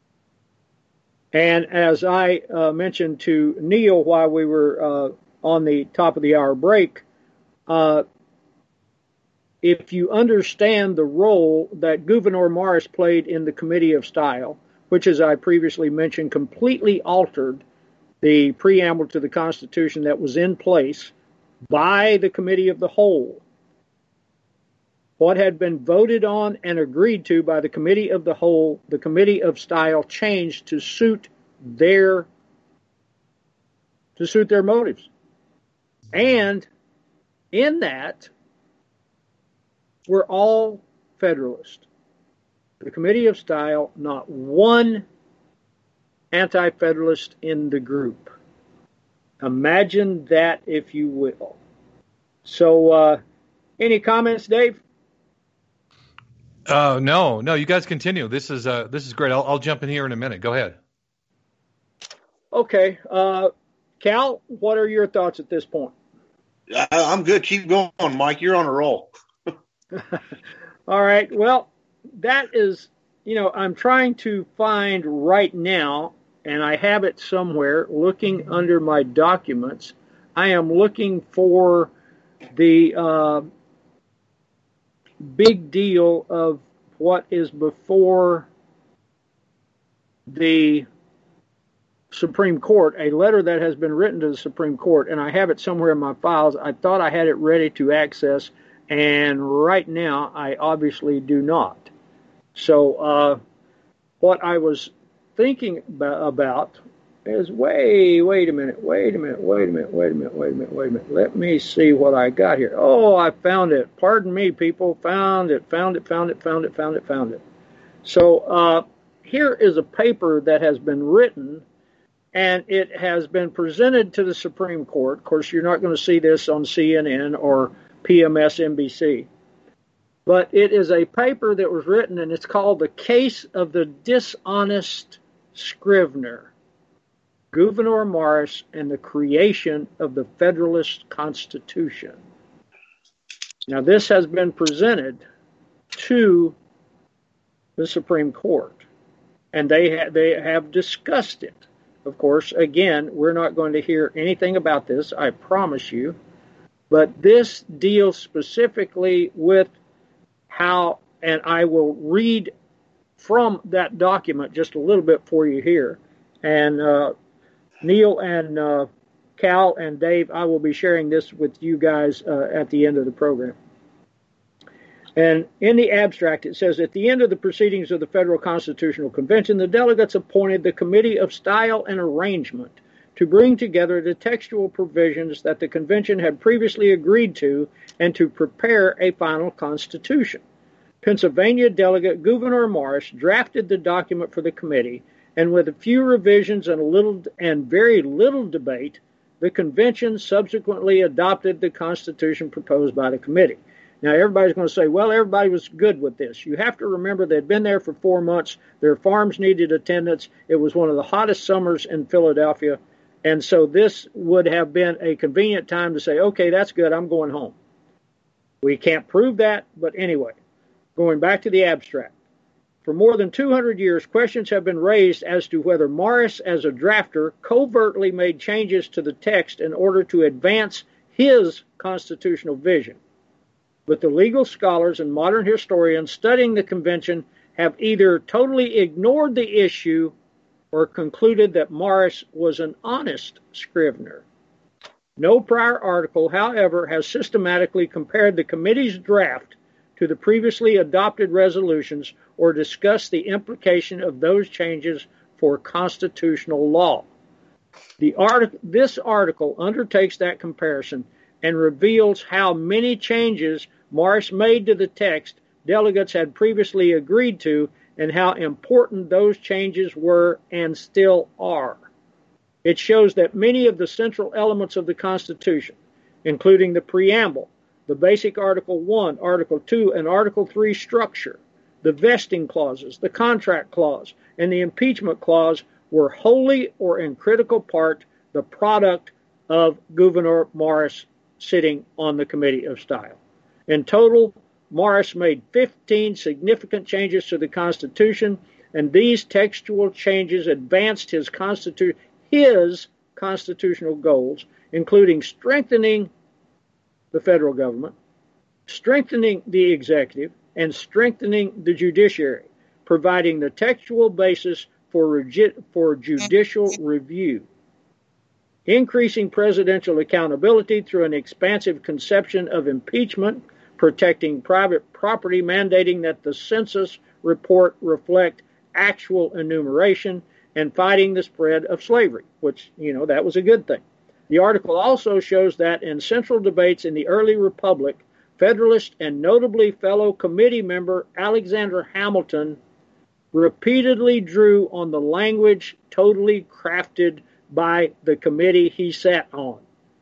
D: And as I uh, mentioned to Neil while we were uh, on the top of the hour break, uh, if you understand the role that Gouverneur Morris played in the Committee of Style, which, as I previously mentioned, completely altered the preamble to the Constitution that was in place by the Committee of the Whole. What had been voted on and agreed to by the Committee of the Whole, the Committee of Style changed to suit their to suit their motives. And in that, we're all Federalists. The Committee of Style, not one anti-Federalist in the group. Imagine that, if you will. So, uh, any comments, Dave?
F: Uh, no, no. You guys continue. This is uh, this is great. I'll, I'll jump in here in a minute. Go ahead.
D: Okay, uh, Cal, what are your thoughts at this point?
H: I, I'm good. Keep going, Mike. You're on a roll.
D: All right. Well, that is, you know, I'm trying to find right now, and I have it somewhere, looking under my documents. I am looking for the uh, big deal of what is before the Supreme Court, a letter that has been written to the Supreme Court, and I have it somewhere in my files. I thought I had it ready to access, and right now I obviously do not. So uh, what I was thinking about is, wait, wait a minute, wait a minute, wait a minute, wait a minute, wait a minute, wait a minute. Let me see what I got here. Oh, I found it. Pardon me, people. Found it, found it, found it, found it, found it, found it. So uh, here is a paper that has been written, and it has been presented to the Supreme Court. Of course, you're not going to see this on C N N or P M S N B C. But it is a paper that was written, and it's called The Case of the Dishonest Scrivener, Gouverneur Morris and the Creation of the Federalist Constitution. Now, this has been presented to the Supreme Court, and they ha- they have discussed it. Of course, again, we're not going to hear anything about this, I promise you. But this deals specifically with how, and I will read from that document just a little bit for you here. And uh, Neil and uh, Cal and Dave, I will be sharing this with you guys uh, at the end of the program. And in the abstract, it says, at the end of the proceedings of the Federal Constitutional Convention, the delegates appointed the Committee of Style and Arrangement to bring together the textual provisions that the convention had previously agreed to and to prepare a final constitution. Pennsylvania delegate Gouverneur Morris drafted the document for the committee, and with a few revisions and a little and very little debate, the convention subsequently adopted the Constitution proposed by the committee. Now, everybody's going to say, well, everybody was good with this. You have to remember they'd been there for four months. Their farms needed attendance. It was one of the hottest summers in Philadelphia. And so this would have been a convenient time to say, okay, that's good. I'm going home. We can't prove that. But anyway, going back to the abstract. For more than two hundred years, questions have been raised as to whether Morris, as a drafter, covertly made changes to the text in order to advance his constitutional vision. But the legal scholars and modern historians studying the convention have either totally ignored the issue or concluded that Morris was an honest scrivener. No prior article, however, has systematically compared the committee's draft to the previously adopted resolutions or discussed the implication of those changes for constitutional law. The artic- this article undertakes that comparison and reveals how many changes Morris made to the text delegates had previously agreed to and how important those changes were and still are. It shows that many of the central elements of the Constitution, including the preamble, the basic Article one, Article two, and Article three structure, the vesting clauses, the contract clause, and the impeachment clause were wholly or in critical part the product of Gouverneur Morris sitting on the Committee of Style. In total, Morris made fifteen significant changes to the Constitution, and these textual changes advanced his, constitu- his constitutional goals, including strengthening the federal government, strengthening the executive, and strengthening the judiciary, providing the textual basis for, regi- for judicial review, increasing presidential accountability through an expansive conception of impeachment, protecting private property, mandating that the census report reflect actual enumeration, and fighting the spread of slavery, which, you know, that was a good thing. The article also shows that in central debates in the early republic, Federalist and notably fellow committee member Alexander Hamilton repeatedly drew on the language totally crafted by the committee he sat on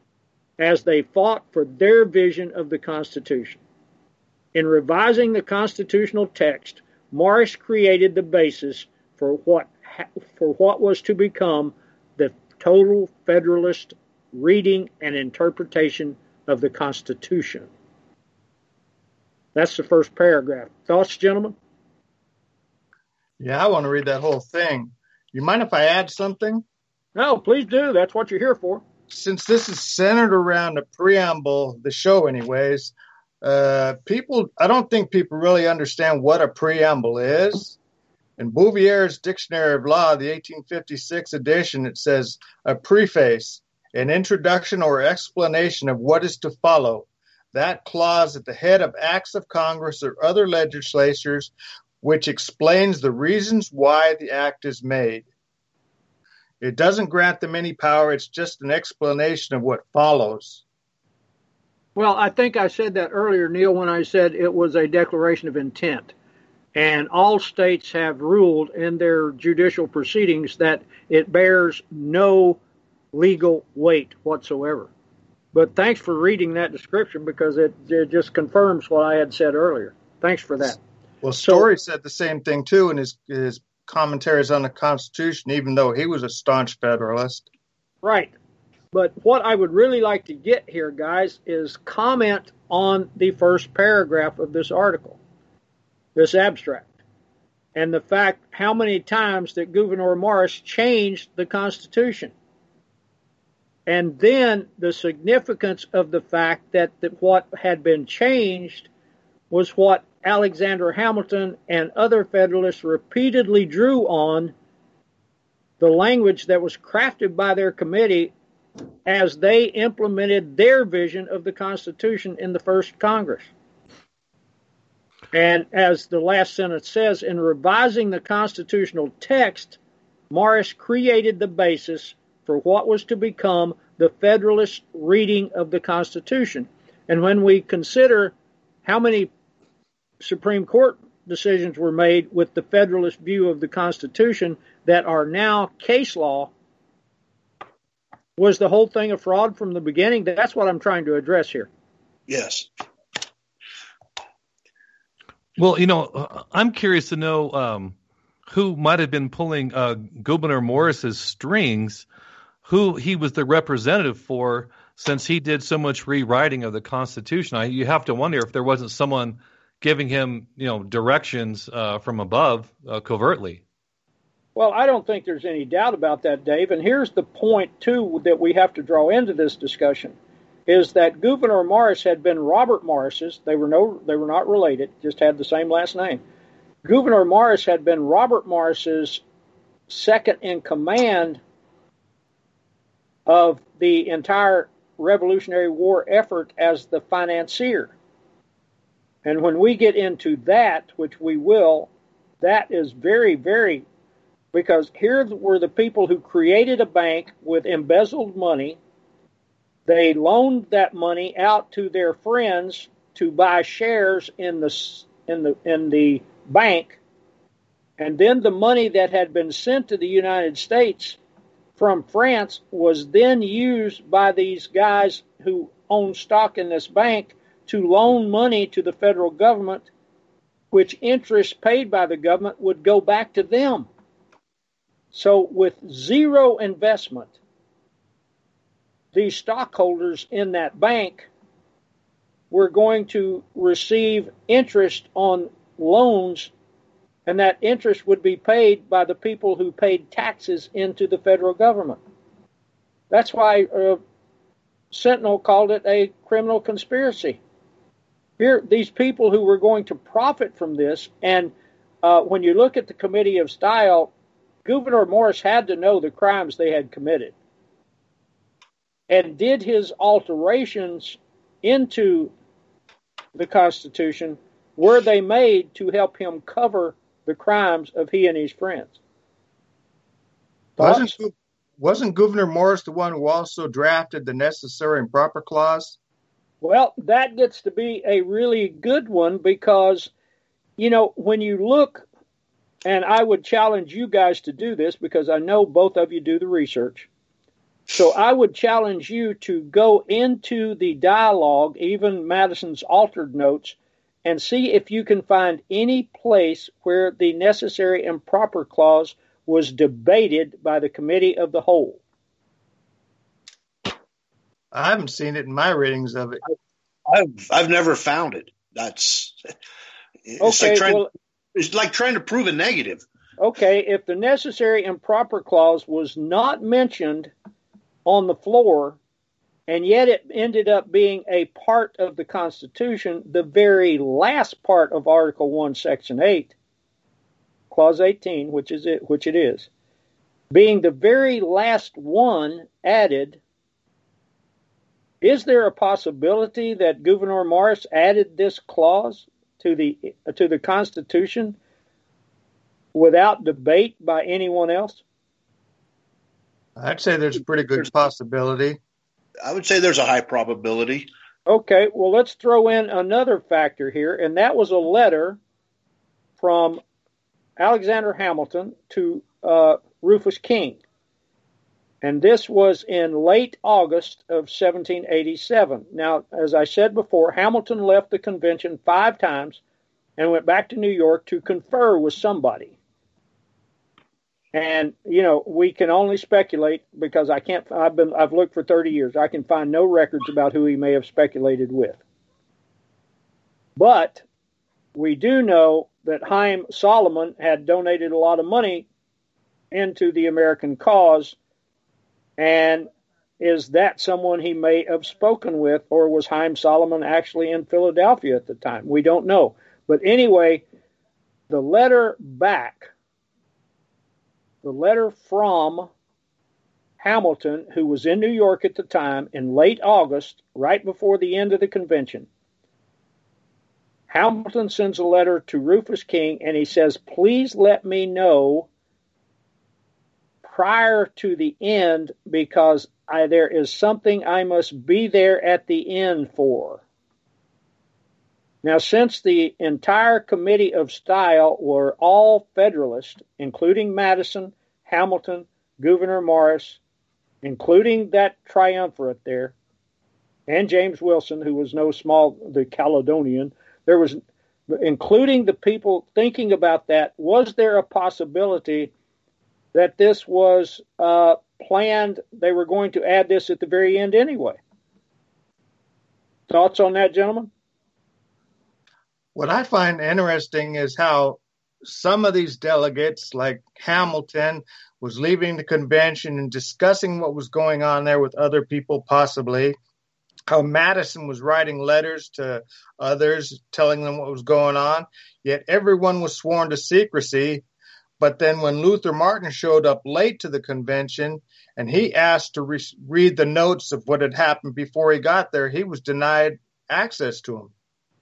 D: as they fought for their vision of the Constitution. In revising the constitutional text, Morris created the basis for what for what was to become the total Federalist reading and interpretation of the Constitution. That's the first paragraph. Thoughts, gentlemen?
G: Yeah, I want to read that whole thing. You mind if I add something?
D: No, please do. That's what you're here for.
G: Since this is centered around the preamble, the show anyways, uh, people, I don't think people really understand what a preamble is. In Bouvier's Dictionary of Law, the eighteen fifty-six edition, it says a preface, an introduction or explanation of what is to follow. That clause at the head of acts of Congress or other legislatures which explains the reasons why the act is made. It doesn't grant them any power. It's just an explanation of what follows.
D: Well, I think I said that earlier, Neil, when I said it was a declaration of intent. And all states have ruled in their judicial proceedings that it bears no legal weight whatsoever. But thanks for reading that description because it, it just confirms what I had said earlier. Thanks for that.
G: Well, Story so, said the same thing, too, in his, his commentaries on the Constitution, even though he was a staunch Federalist.
D: Right. But what I would really like to get here, guys, is comment on the first paragraph of this article, this abstract, and the fact how many times that Gouverneur Morris changed the Constitution. And then the significance of the fact that, that what had been changed was what Alexander Hamilton and other Federalists repeatedly drew on, the language that was crafted by their committee as they implemented their vision of the Constitution in the first Congress. And as the last sentence says, in revising the constitutional text, Morris created the basis for what was to become the Federalist reading of the Constitution. And when we consider how many Supreme Court decisions were made with the Federalist view of the Constitution that are now case law. Was the whole thing a fraud from the beginning? That's what I'm trying to address here.
H: Yes.
F: Well, you know, I'm curious to know um, who might have been pulling uh, Gouverneur Morris's strings, who he was the representative for, since he did so much rewriting of the Constitution. I, you have to wonder if there wasn't someone giving him, you know, directions uh, from above uh, covertly.
D: Well, I don't think there's any doubt about that, Dave. And here's the point, too, that we have to draw into this discussion, is that Gouverneur Morris had been Robert Morris's. They were no, they were not related, just had the same last name. Gouverneur Morris had been Robert Morris's second in command of the entire Revolutionary War effort as the financier. And when we get into that, which we will, that is very, very, because here were the people who created a bank with embezzled money. They loaned that money out to their friends to buy shares in the in the in the bank, and then the money that had been sent to the United States from France was then used by these guys who own stock in this bank to loan money to the federal government, which interest paid by the government would go back to them. So with zero investment, these stockholders in that bank were going to receive interest on loans, and that interest would be paid by the people who paid taxes into the federal government. That's why uh, Sentinel called it a criminal conspiracy. Here, these people who were going to profit from this, and uh, when you look at the Committee of Style, Gouverneur Morris had to know the crimes they had committed. And did his alterations into the Constitution, were they made to help him cover the crimes of he and his friends?
G: Wasn't, wasn't Gouverneur Morris the one who also drafted the Necessary and Proper Clause?
D: Well, that gets to be a really good one because, you know, when you look, and I would challenge you guys to do this because I know both of you do the research. So I would challenge you to go into the dialogue, even Madison's altered notes, and see if you can find any place where the Necessary and Proper Clause was debated by the Committee of the Whole.
G: I haven't seen it in my readings of it.
H: I've I've never found it. That's it's
D: okay.
H: Like trying,
D: well,
H: it's like trying to prove a negative.
D: Okay, if the Necessary and Proper Clause was not mentioned on the floor, and yet it ended up being a part of the Constitution, the very last part of Article One, Section Eight, Clause eighteen, which is it, which it is, being the very last one added. Is there a possibility that Gouverneur Morris added this clause to the to the Constitution without debate by anyone else?
G: I'd say there's a pretty good possibility.
H: I would say there's a high probability.
D: Okay, well, let's throw in another factor here, and that was a letter from Alexander Hamilton to uh, Rufus King. And this was in late August of seventeen eighty-seven. Now, as I said before, Hamilton left the convention five times and went back to New York to confer with somebody. And, you know, we can only speculate because I can't, I've been, I've looked for thirty years. I can find no records about who he may have speculated with. But we do know that Haym Salomon had donated a lot of money into the American cause. And is that someone he may have spoken with, or was Haym Salomon actually in Philadelphia at the time? We don't know. But anyway, the letter back, the letter from Hamilton, who was in New York at the time, in late August, right before the end of the convention, Hamilton sends a letter to Rufus King, and he says, please let me know prior to the end, because I, there is something I must be there at the end for. Now, since the entire Committee of Style were all Federalists, including Madison, Hamilton, Gouverneur Morris, including that triumvirate there, and James Wilson, who was no small, the Caledonian, there was, including the people thinking about that, was there a possibility that this was uh, planned, they were going to add this at the very end anyway? Thoughts on that, gentlemen?
G: What I find interesting is how some of these delegates, like Hamilton, was leaving the convention and discussing what was going on there with other people, possibly. How Madison was writing letters to others, telling them what was going on. Yet everyone was sworn to secrecy. But then when Luther Martin showed up late to the convention and he asked to re- read the notes of what had happened before he got there, he was denied access to them.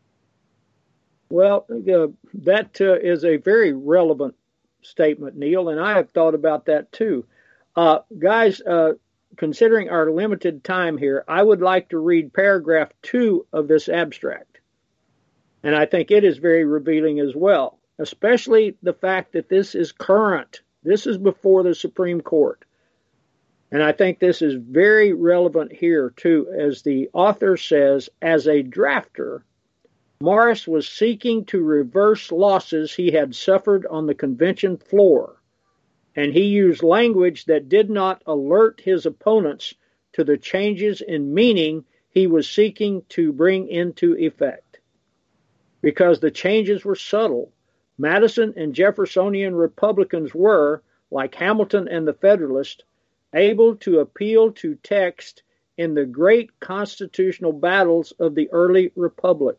D: Well, uh, that uh, is a very relevant statement, Neil, and I have thought about that too. Uh, guys, uh, considering our limited time here, I would like to read paragraph two of this abstract. And I think it is very revealing as well, especially the fact that this is current. This is before the Supreme Court. And I think this is very relevant here too, as the author says, as a drafter, Morris was seeking to reverse losses he had suffered on the convention floor, and he used language that did not alert his opponents to the changes in meaning he was seeking to bring into effect. Because the changes were subtle, Madison and Jeffersonian Republicans were, like Hamilton and the Federalists, able to appeal to text in the great constitutional battles of the early Republic.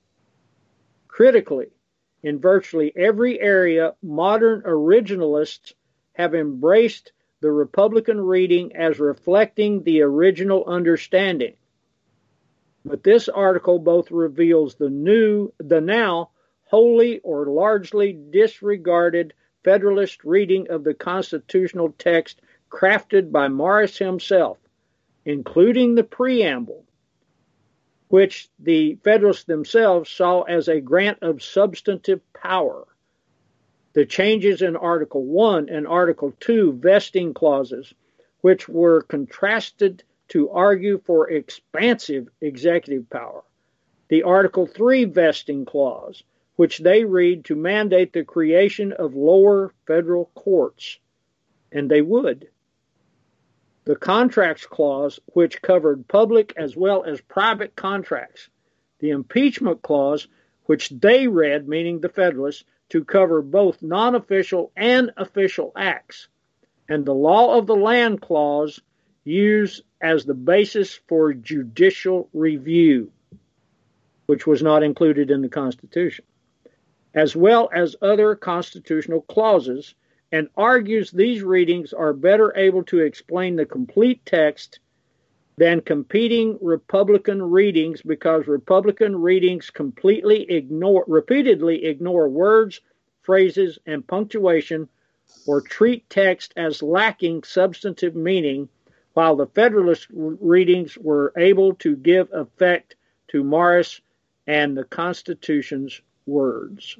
D: Critically, in virtually every area, modern originalists have embraced the Republican reading as reflecting the original understanding. But this article both reveals the new, the now wholly or largely disregarded Federalist reading of the constitutional text crafted by Morris himself, including the preamble, which the Federalists themselves saw as a grant of substantive power. The changes in Article one and Article two vesting clauses, which were contrasted to argue for expansive executive power. The Article three vesting clause, which they read to mandate the creation of lower federal courts, and they would. The Contracts Clause, which covered public as well as private contracts. The Impeachment Clause, which they read, meaning the Federalists, to cover both non-official and official acts. And the Law of the Land Clause, used as the basis for judicial review, which was not included in the Constitution, as well as other constitutional clauses, and argues these readings are better able to explain the complete text than competing Republican readings, because Republican readings completely ignore, repeatedly ignore words, phrases, and punctuation, or treat text as lacking substantive meaning, while the Federalist readings were able to give effect to Morris and the Constitution's words.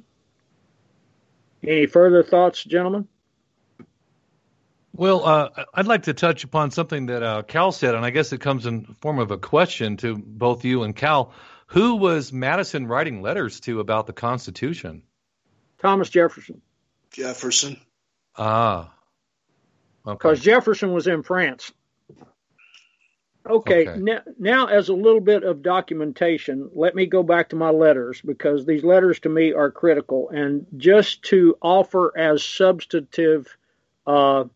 D: Any further thoughts, gentlemen?
F: Well, uh, I'd like to touch upon something that uh, Cal said, and I guess it comes in the form of a question to both you and Cal. Who was Madison writing letters to about the Constitution?
D: Thomas Jefferson.
H: Jefferson.
F: Ah. Okay.
D: Because Jefferson was in France. Okay, okay. Now, now as a little bit of documentation, let me go back to my letters, because these letters to me are critical. And just to offer as substantive uh,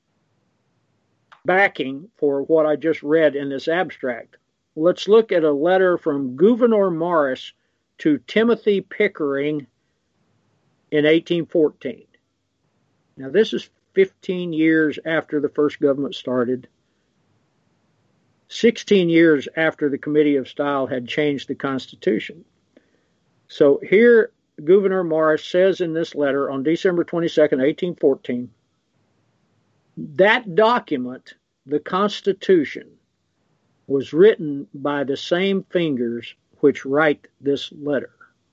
D: backing for what I just read in this abstract, let's look at a letter from Gouverneur Morris to Timothy Pickering in eighteen fourteen. Now, this is fifteen years after the first government started, sixteen years after the Committee of Style had changed the Constitution. So here, Gouverneur Morris says in this letter on December twenty-second, eighteen fourteen, that document, the Constitution, was written by the same fingers which write this letter.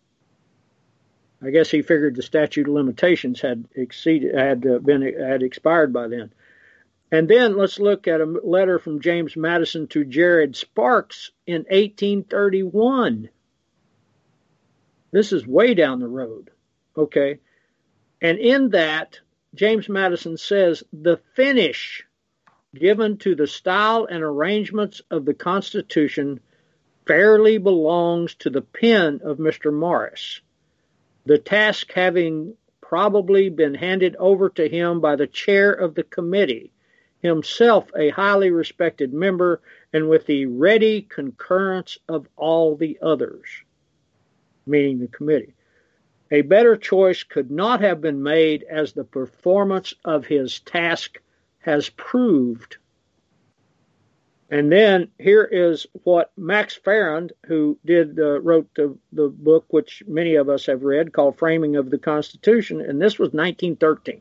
D: I guess he figured the statute of limitations had exceeded, had uh, been had expired by then. And then let's look at a letter from James Madison to Jared Sparks in eighteen thirty-one. This is way down the road, okay? And in that, James Madison says, the finish given to the style and arrangements of the Constitution fairly belongs to the pen of Mister Morris, the task having probably been handed over to him by the chair of the committee, himself a highly respected member, and with the ready concurrence of all the others, meaning the committee. A better choice could not have been made, as the performance of his task has proved. And then here is what Max Farrand, who did uh, wrote the, the book, which many of us have read, called Framing of the Constitution, and this was nineteen thirteen.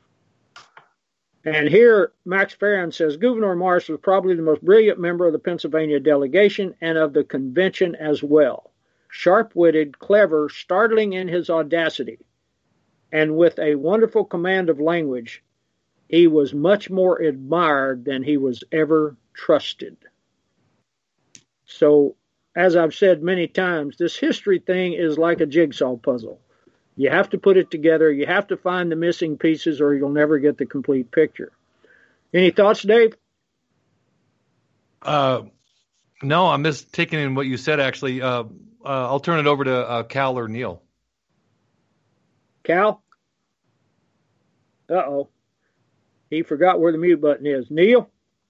D: And here Max Farrand says, Gouverneur Morris was probably the most brilliant member of the Pennsylvania delegation and of the convention as well. Sharp-witted, clever, startling in his audacity, and with a wonderful command of language, he was much more admired than he was ever trusted. So, as I've said many times, this history thing is like a jigsaw puzzle. You have to put it together. You have to find the missing pieces, or you'll never get the complete picture. Any thoughts, Dave?
F: Uh, no, I'm just taking in what you said, actually. Uh, uh, I'll turn it over to uh, Cal or Neil.
D: Cal? Uh-oh. He forgot where the mute button is. Neil?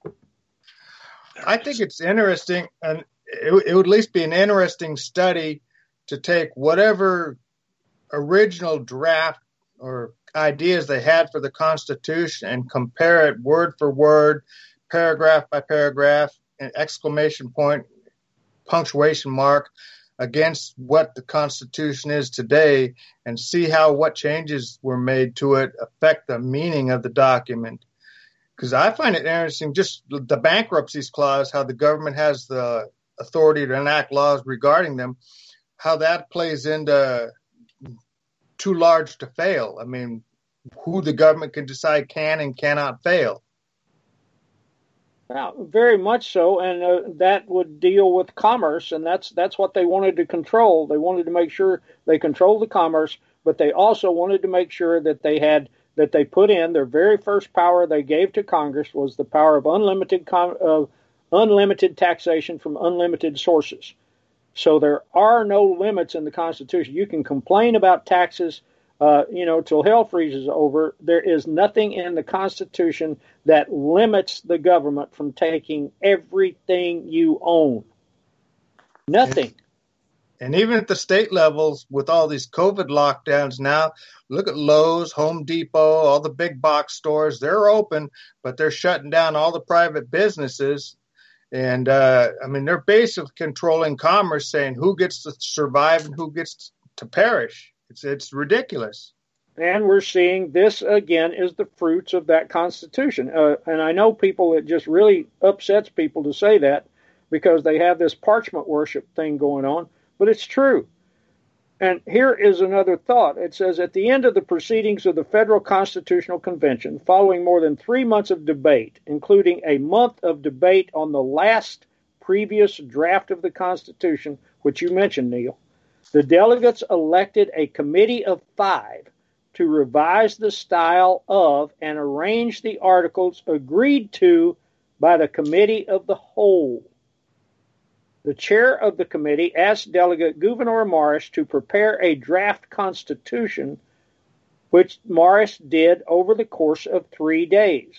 G: I think it's interesting, and it, it would at least be an interesting study to take whatever original draft or ideas they had for the Constitution and compare it word for word, paragraph by paragraph, an exclamation point, punctuation mark against what the Constitution is today, and see how what changes were made to it affect the meaning of the document. Because I find it interesting, just the bankruptcies clause, how the government has the authority to enact laws regarding them, how that plays into too large to fail. I mean, who the government can decide can and cannot fail.
D: Well, very much so, and uh, that would deal with commerce, and that's that's what they wanted to control. They wanted to make sure they controlled the commerce, but they also wanted to make sure that they had that they put in their very first power they gave to Congress was the power of unlimited com- uh, unlimited taxation from unlimited sources. So there are no limits in the Constitution. You can complain about taxes, uh, you know, till hell freezes over. There is nothing in the Constitution that limits the government from taking everything you own. Nothing.
G: And, and even at the state levels, with all these COVID lockdowns now, look at Lowe's, Home Depot, all the big box stores. They're open, but they're shutting down all the private businesses. And, uh, I mean, they're basically controlling commerce, saying who gets to survive and who gets to perish. It's it's ridiculous.
D: And we're seeing this, again, is the fruits of that Constitution. Uh, and I know people, it just really upsets people to say that because they have this parchment worship thing going on, but it's true. And here is another thought. It says, at the end of the proceedings of the Federal Constitutional Convention, following more than three months of debate, including a month of debate on the last previous draft of the Constitution, which you mentioned, Neil, the delegates elected a committee of five to revise the style of and arrange the articles agreed to by the Committee of the Whole. The chair of the committee asked Delegate Gouverneur Morris to prepare a draft constitution, which Morris did over the course of three days.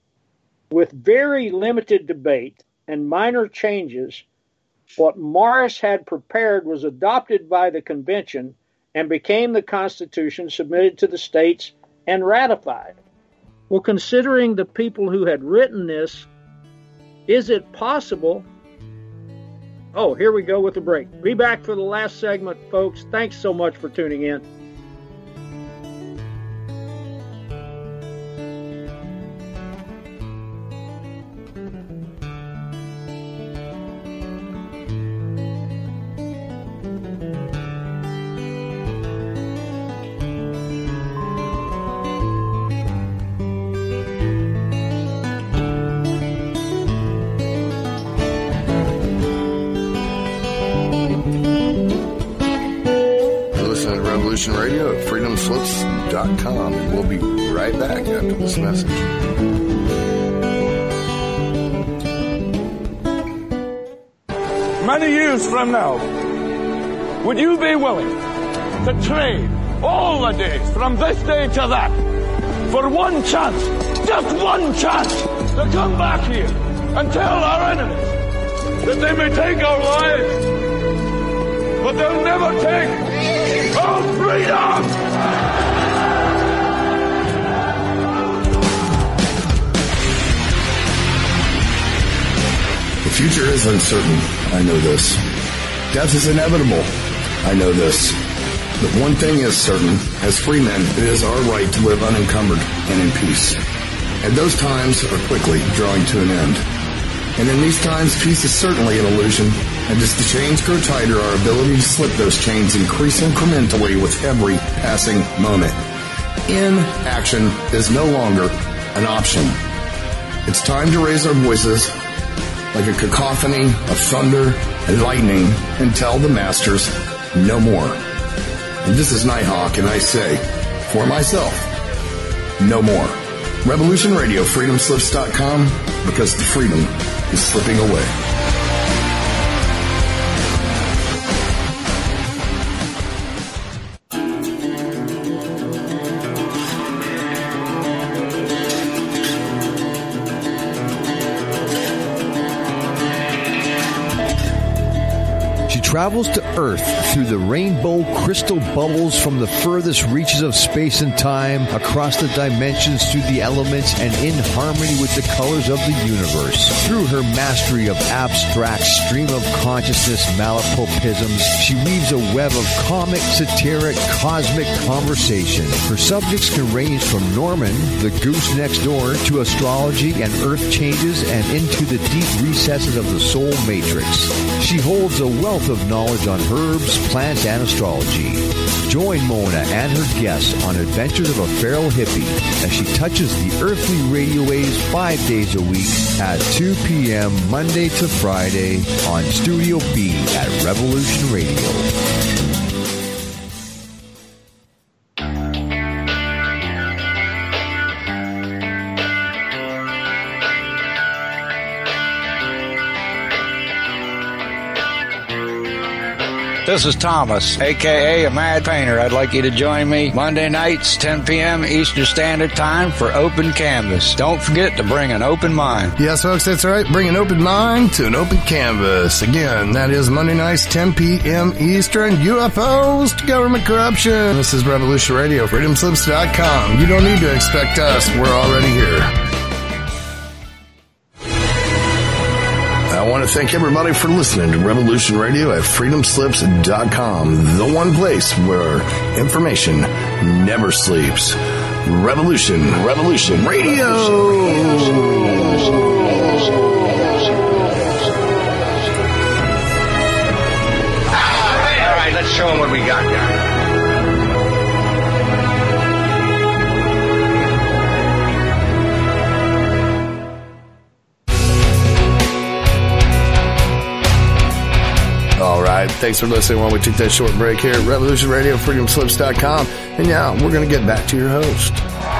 D: With very limited debate and minor changes, what Morris had prepared was adopted by the convention and became the Constitution submitted to the states and ratified. Well, considering the people who had written this, is it possible? Oh, here we go with the break. Be back for the last segment, folks. Thanks so much for tuning in.
B: Revolution Radio at freedom slips dot com. We'll be right back after this message.
J: Many years from now, would you be willing to trade all the days from this day to that for one chance, just one chance, to come back here and tell our enemies that they may take our lives, but they'll never take our freedom?
B: The future is uncertain. I know this. Death is inevitable. I know this. But one thing is certain. As free men, it is our right to live unencumbered and in peace. And those times are quickly drawing to an end. And in these times, peace is certainly an illusion. And as the chains grow tighter, our ability to slip those chains increase incrementally with every passing moment. Inaction is no longer an option. It's time to raise our voices like a cacophony of thunder and lightning and tell the masters no more. And this is Nighthawk, and I say, for myself, no more. Revolution Radio, freedom slips dot com, because the freedom is slipping away.
S: Travels to Earth through the rainbow crystal bubbles from the furthest reaches of space and time, across the dimensions, through the elements, and in harmony with the colors of the universe. Through her mastery of abstract stream of consciousness malapropisms, she weaves a web of comic, satiric, cosmic conversation. Her subjects can range from Norman, the goose next door, to astrology and earth changes, and into the deep recesses of the soul matrix. She holds a wealth of knowledge on herbs, plants, and astrology. Join Mona and her guests on adventures of a feral hippie as she touches the earthly radio waves five days a week at two p.m. Monday to Friday on Studio B at Revolution Radio.
T: This is Thomas, a k a. a Mad Painter. I'd like you to join me Monday nights, ten p.m. Eastern Standard Time for Open Canvas. Don't forget to bring an open mind.
B: Yes, folks, that's right. Bring an open mind to an open canvas. Again, that is Monday nights, ten p.m. Eastern. U F Os to government corruption. This is Revolution Radio, freedom slips dot com. You don't need to expect us. We're already here. I want to thank everybody for listening to Revolution Radio at freedom slips dot com, the one place where information never sleeps. Revolution, Revolution Radio.
N: All right, let's show them what we got here.
B: All right, thanks for listening while we took that short break here at Revolution Radio, freedom slips dot com. And yeah, we're going to get back to your host.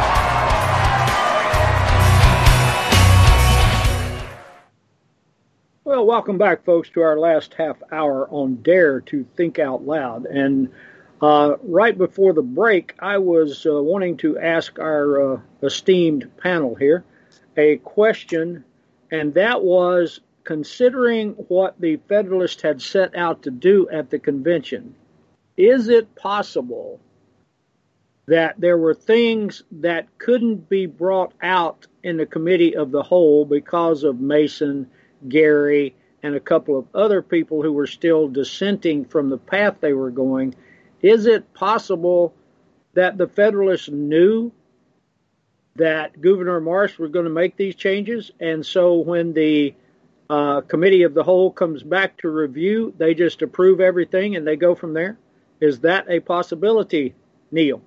D: Well, welcome back, folks, to our last half hour on Dare to Think Out Loud. And uh, right before the break, I was uh, wanting to ask our uh, esteemed panel here a question, and that was, considering what the Federalists had set out to do at the convention, is it possible that there were things that couldn't be brought out in the Committee of the Whole because of Mason, Gary, and a couple of other people who were still dissenting from the path they were going? Is it possible that the Federalists knew that Gouverneur Marsh was going to make these changes, and so when the Uh, Committee of the Whole comes back to review, they just approve everything and they go from there? Is that a possibility, Neil?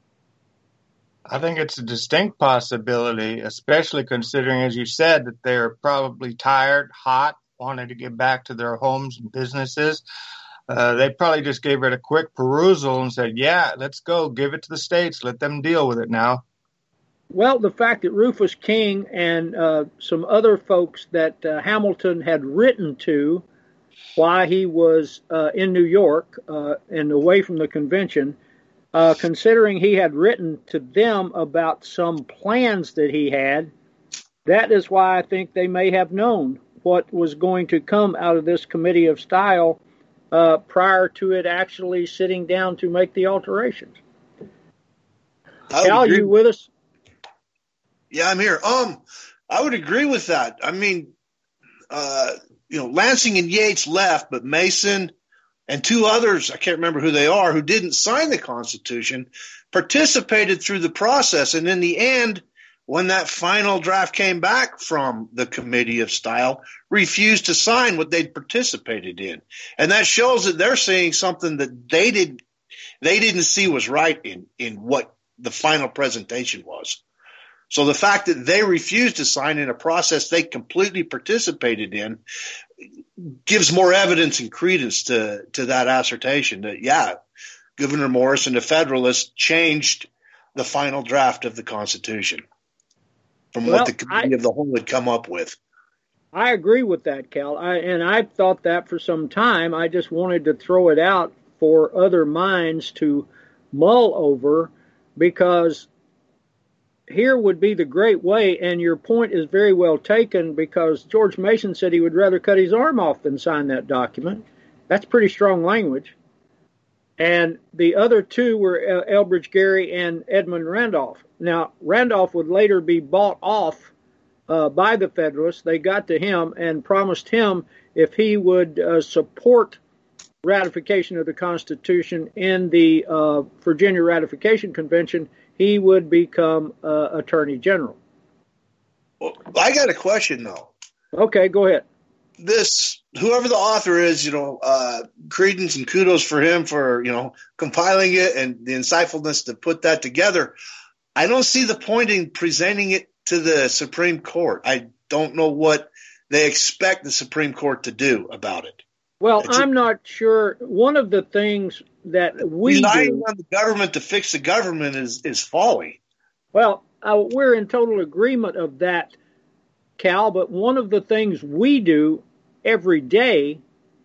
G: I think it's a distinct possibility, especially considering, as you said, that they're probably tired, hot, wanted to get back to their homes and businesses. Uh, they probably just gave it a quick perusal and said, yeah, let's go, give it to the states, let them deal with it now.
D: Well, the fact that Rufus King and uh, some other folks that uh, Hamilton had written to while he was uh, in New York uh, and away from the convention, uh, considering he had written to them about some plans that he had, that is why I think they may have known what was going to come out of this Committee of Style uh, prior to it actually sitting down to make the alterations. Cal, you with us?
H: Yeah, I'm here. Um, I would agree with that. I mean, uh, you know, Lansing and Yates left, but Mason and two others, I can't remember who they are, who didn't sign the Constitution, participated through the process. And in the end, when that final draft came back from the Committee of Style, refused to sign what they'd participated in. And that shows that they're seeing something that they did, they didn't see was right in, in what the final presentation was. So the fact that they refused to sign in a process they completely participated in gives more evidence and credence to, to that assertion that, yeah, Gouverneur Morris and the Federalists changed the final draft of the Constitution from
D: well,
H: what the Committee I, of the Whole had come up with.
D: I agree with that, Cal. I, and I've thought that for some time. I just wanted to throw it out for other minds to mull over, because here would be the great way, and your point is very well taken, because George Mason said he would rather cut his arm off than sign that document. That's pretty strong language. And the other two were uh, Elbridge Gerry and Edmund Randolph. Now, Randolph would later be bought off uh, by the Federalists. They got to him and promised him if he would uh, support ratification of the Constitution in the uh, Virginia Ratification Convention, he would become uh, Attorney General.
H: Well, I got a question, though.
D: Okay, go ahead.
H: This, whoever the author is, you know, uh, credence and kudos for him for, you know, compiling it and the insightfulness to put that together. I don't see the point in presenting it to the Supreme Court. I don't know what they expect the Supreme Court to do about it.
D: Well, it's I'm a, not sure. One of the things that we
H: relying
D: do,
H: on the government to fix the government is, is folly.
D: Well, uh, we're in total agreement of that, Cal, but one of the things we do every day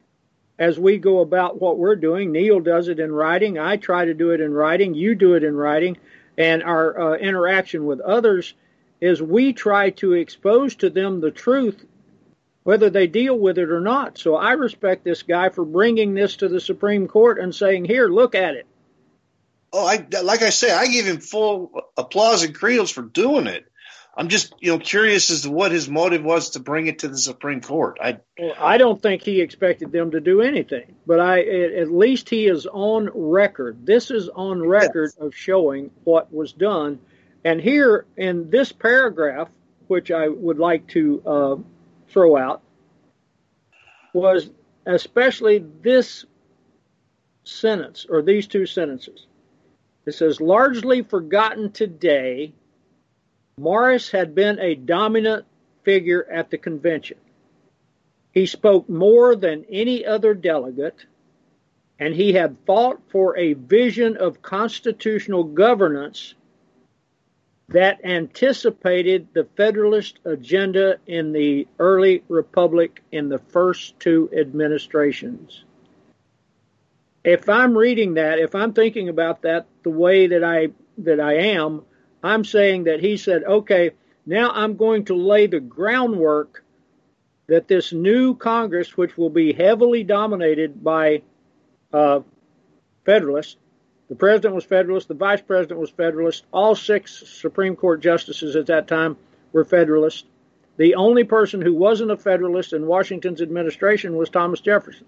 D: as we go about what we're doing, Neil does it in writing, I try to do it in writing, you do it in writing, and our uh, interaction with others is we try to expose to them the truth, whether they deal with it or not. So I respect this guy for bringing this to the Supreme Court and saying, here, look at it.
H: Oh, I like I say, I give him full applause and credence for doing it. I'm just, you know, curious as to what his motive was to bring it to the Supreme Court. I
D: well, I don't think he expected them to do anything, but I at least he is on record. This is on record yes. of showing what was done. And here in this paragraph, which I would like to uh, throw out, was especially this sentence, or these two sentences. It says, largely forgotten today, Morris had been a dominant figure at the convention. He spoke more than any other delegate, and he had fought for a vision of constitutional governance that anticipated the Federalist agenda in the early Republic in the first two administrations. If I'm reading that, if I'm thinking about that the way that I that I am, I'm saying that he said, okay, now I'm going to lay the groundwork that this new Congress, which will be heavily dominated by uh, Federalists, the president was Federalist, the vice president was Federalist, all six Supreme Court justices at that time were Federalists. The only person who wasn't a Federalist in Washington's administration was Thomas Jefferson.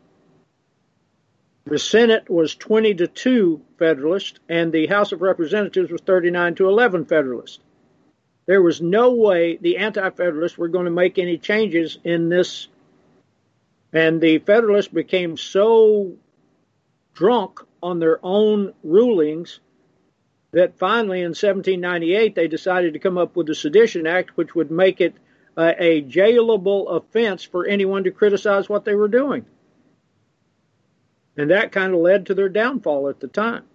D: The Senate was twenty to two Federalist, and the House of Representatives was thirty-nine to eleven Federalist. There was no way the Anti-Federalists were going to make any changes in this, and the Federalists became so drunk on their own rulings that finally in seventeen ninety-eight they decided to come up with the Sedition Act, which would make it uh, a jailable offense for anyone to criticize what they were doing. And that kind of led to their downfall at the time.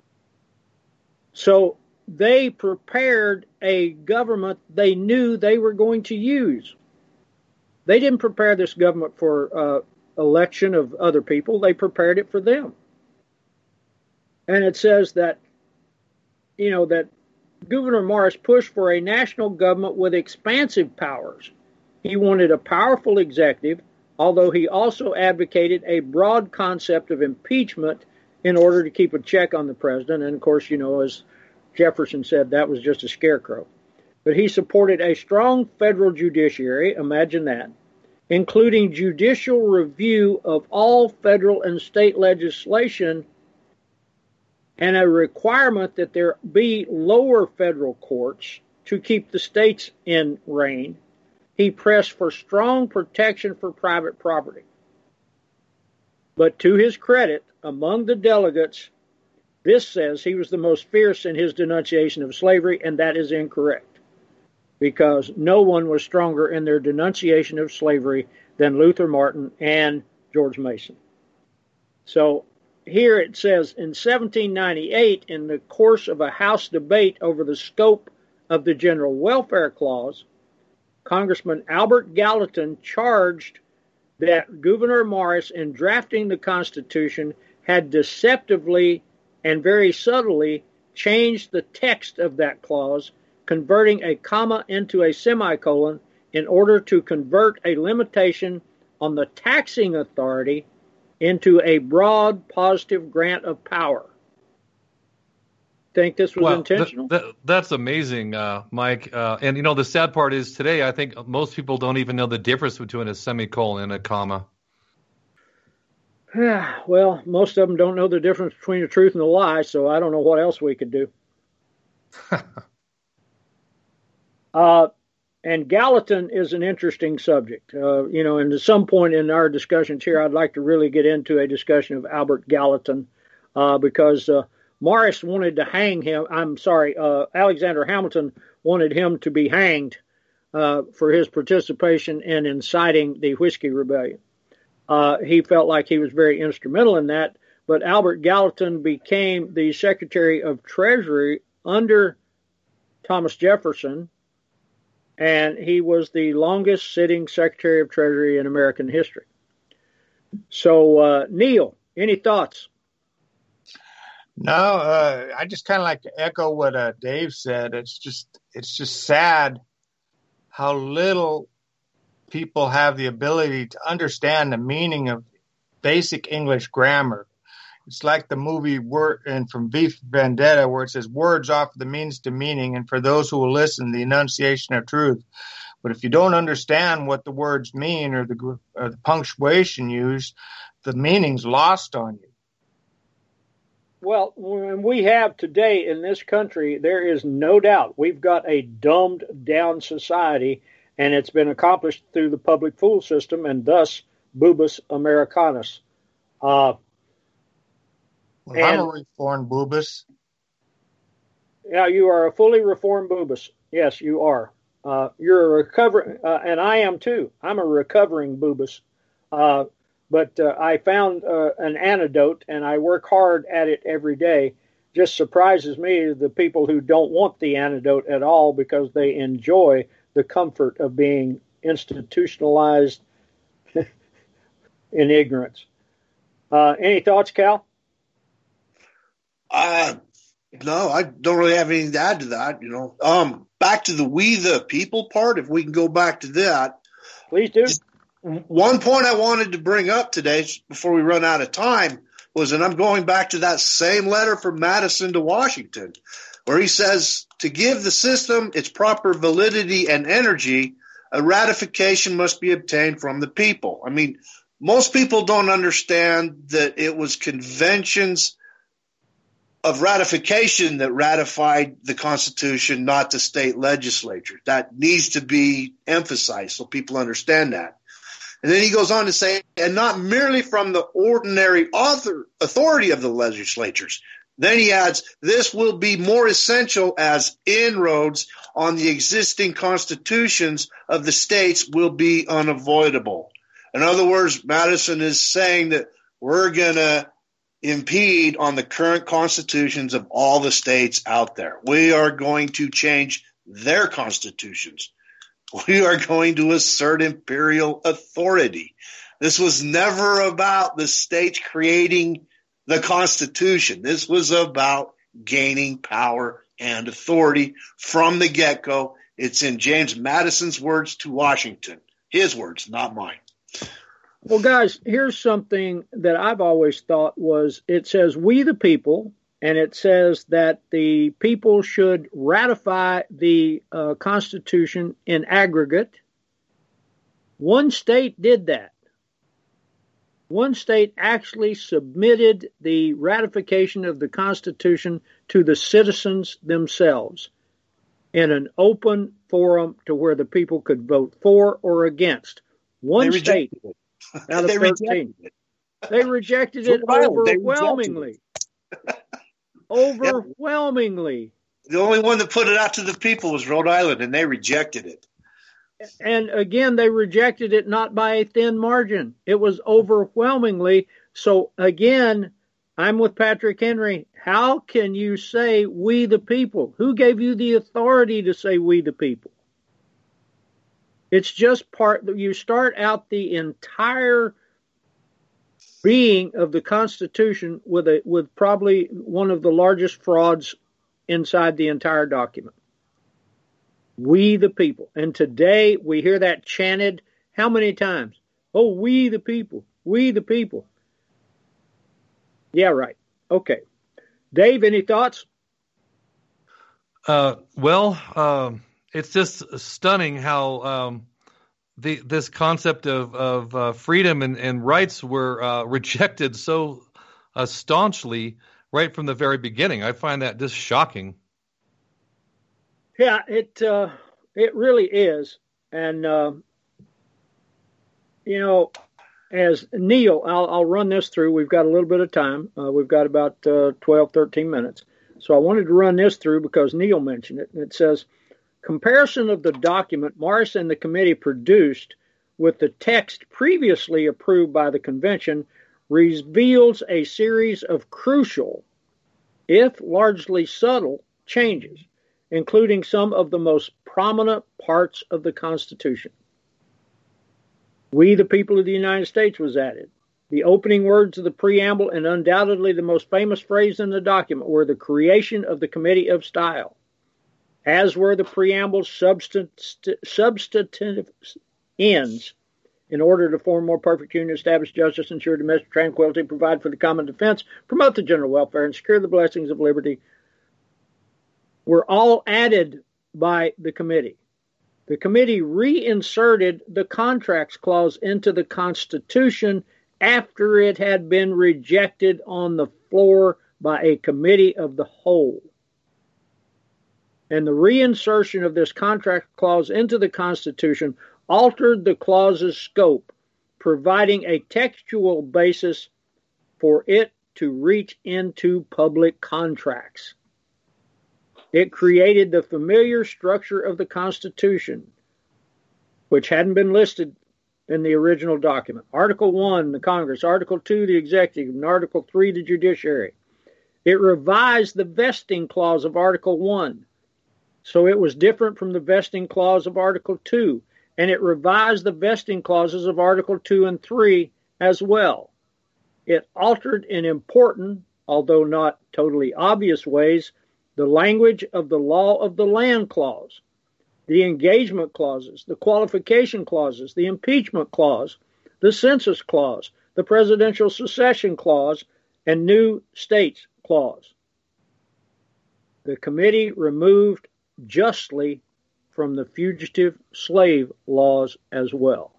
D: So they prepared a government they knew they were going to use. They didn't prepare this government for uh, election of other people. They prepared it for them. And it says that, you know, that Gouverneur Morris pushed for a national government with expansive powers. He wanted a powerful executive, although he also advocated a broad concept of impeachment in order to keep a check on the president. And, of course, you know, as Jefferson said, that was just a scarecrow. But he supported a strong federal judiciary, imagine that, including judicial review of all federal and state legislation and a requirement that there be lower federal courts to keep the states in reign. He pressed for strong protection for private property. But to his credit, among the delegates, this says he was the most fierce in his denunciation of slavery, and that is incorrect, because no one was stronger in their denunciation of slavery than Luther Martin and George Mason. So here it says, in seventeen ninety-eight, in the course of a House debate over the scope of the General Welfare Clause, Congressman Albert Gallatin charged that Gouverneur Morris, in drafting the Constitution, had deceptively and very subtly changed the text of that clause, converting a comma into a semicolon in order to convert a limitation on the taxing authority into a broad positive grant of power. Think this was
F: well,
D: intentional?
F: Th- th- that's amazing, uh, Mike. Uh, and, you know, the sad part is today, I think most people don't even know the difference between a semicolon and a comma.
D: Well, most of them don't know the difference between the truth and the lie, so I don't know what else we could do. uh, and Gallatin is an interesting subject. Uh, you know, and at some point in our discussions here, I'd like to really get into a discussion of Albert Gallatin, uh, because uh, Morris wanted to hang him. I'm sorry, uh, Alexander Hamilton wanted him to be hanged uh, for his participation in inciting the Whiskey Rebellion. Uh, he felt like he was very instrumental in that, but Albert Gallatin became the Secretary of Treasury under Thomas Jefferson, and he was the longest sitting Secretary of Treasury in American history. So, uh, Neil, any thoughts?
G: No, uh, I just kind of like to echo what uh, Dave said. It's just, it's just sad how little people have the ability to understand the meaning of basic English grammar. It's like the movie word and from V for Vendetta, where it says words offer the means to meaning, and for those who will listen, the enunciation of truth. But if you don't understand what the words mean or the, or the punctuation used, the meaning's lost on you.
D: Well, when we have today in this country, there is no doubt we've got a dumbed down society, and it's been accomplished through the public fool system and thus Bubus Americanus. Uh,
G: well, and, I'm a reformed Bubus.
D: Yeah, you are a fully reformed Bubus. Yes, you are. Uh, you're a recovering, uh, and I am too. I'm a recovering Bubus. Uh, but uh, I found uh, an antidote, and I work hard at it every day. Just surprises me the people who don't want the antidote at all because they enjoy the comfort of being institutionalized in ignorance. Uh, any thoughts, Cal?
H: Uh, no, I don't really have anything to add to that. You know, um, back to the we the people part, if we can go back to that.
D: Please do.
H: One point I wanted to bring up today before we run out of time was, and I'm going back to that same letter from Madison to Washington, where he says, to give the system its proper validity and energy, a ratification must be obtained from the people. I mean, most people don't understand that it was conventions of ratification that ratified the Constitution, not the state legislature. That needs to be emphasized so people understand that. And then he goes on to say, and not merely from the ordinary author, authority of the legislatures. Then he adds, this will be more essential as inroads on the existing constitutions of the states will be unavoidable. In other words, Madison is saying that we're going to impede on the current constitutions of all the states out there. We are going to change their constitutions. We are going to assert imperial authority. This was never about the states creating the Constitution. This was about gaining power and authority from the get-go. It's in James Madison's words to Washington. His words, not mine.
D: Well, guys, here's something that I've always thought was, it says we the people, and it says that the people should ratify the uh, Constitution in aggregate. One state did that. One state actually submitted the ratification of the Constitution to the citizens themselves in an open forum to where the people could vote for or against. One state out of
H: they
D: thirteen.
H: Rejected
D: they rejected it overwhelmingly. Overwhelmingly.
H: The only one that put it out to the people was Rhode Island, and they rejected it.
D: And again, they rejected it not by a thin margin. It was overwhelmingly. So again, I'm with Patrick Henry. How can you say we the people? Who gave you the authority to say we the people? It's just part, you start out the entire being of the Constitution with a with probably one of the largest frauds inside the entire document. We the people. And today we hear that chanted how many times? Oh, we the people. We the people. Yeah, right. Okay. Dave, any thoughts?
F: Uh, well, um, it's just stunning how um, the this concept of, of uh, freedom and, and rights were uh, rejected so uh, staunchly right from the very beginning. I find that just shocking.
D: Yeah, it uh, it really is. And, uh, you know, as Neil, I'll, I'll run this through. We've got a little bit of time. Uh, we've got about uh, twelve, thirteen minutes. So I wanted to run this through because Neil mentioned it. And it says, comparison of the document Morris and the committee produced with the text previously approved by the convention reveals a series of crucial, if largely subtle, changes, including some of the most prominent parts of the Constitution. We, the people of the United States, was added. The opening words of the preamble, and undoubtedly the most famous phrase in the document, were the creation of the Committee of Style, as were the preamble's substant- substantive ends, in order to form more perfect union, establish justice, ensure domestic tranquility, provide for the common defense, promote the general welfare, and secure the blessings of liberty, were all added by the committee. The committee reinserted the Contracts Clause into the Constitution after it had been rejected on the floor by a committee of the whole. And the reinsertion of this Contract Clause into the Constitution altered the clause's scope, providing a textual basis for it to reach into public contracts. It created the familiar structure of the Constitution, which hadn't been listed in the original document. Article one, the Congress. Article two, the Executive. And Article three, the Judiciary. It revised the vesting clause of Article one, so it was different from the vesting clause of Article two. And it revised the vesting clauses of Article two and three as well. It altered in important, although not totally obvious ways, the language of the law of the land clause, the engagement clauses, the qualification clauses, the impeachment clause, the census clause, the presidential succession clause, and new states clause. The committee removed justly from the fugitive slave laws as well.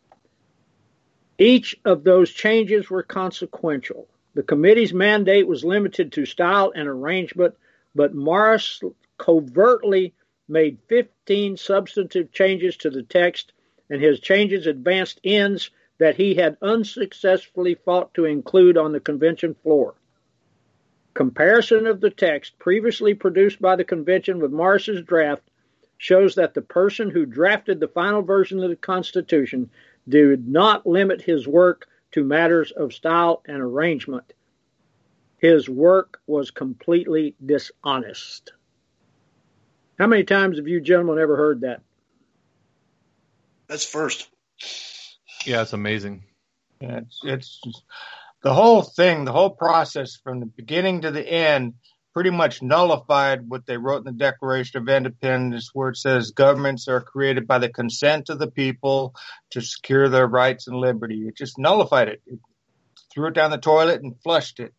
D: Each of those changes were consequential. The committee's mandate was limited to style and arrangement, but Morris covertly made fifteen substantive changes to the text, and his changes advanced ends that he had unsuccessfully fought to include on the convention floor. Comparison of the text previously produced by the convention with Morris's draft shows that the person who drafted the final version of the Constitution did not limit his work to matters of style and arrangement. His work was completely dishonest. How many times have you gentlemen ever heard that?
H: That's first.
F: Yeah, it's amazing.
G: Yeah, it's, it's the whole thing, the whole process from the beginning to the end pretty much nullified what they wrote in the Declaration of Independence, where it says governments are created by the consent of the people to secure their rights and liberty. It just nullified it. It threw it down the toilet and flushed it.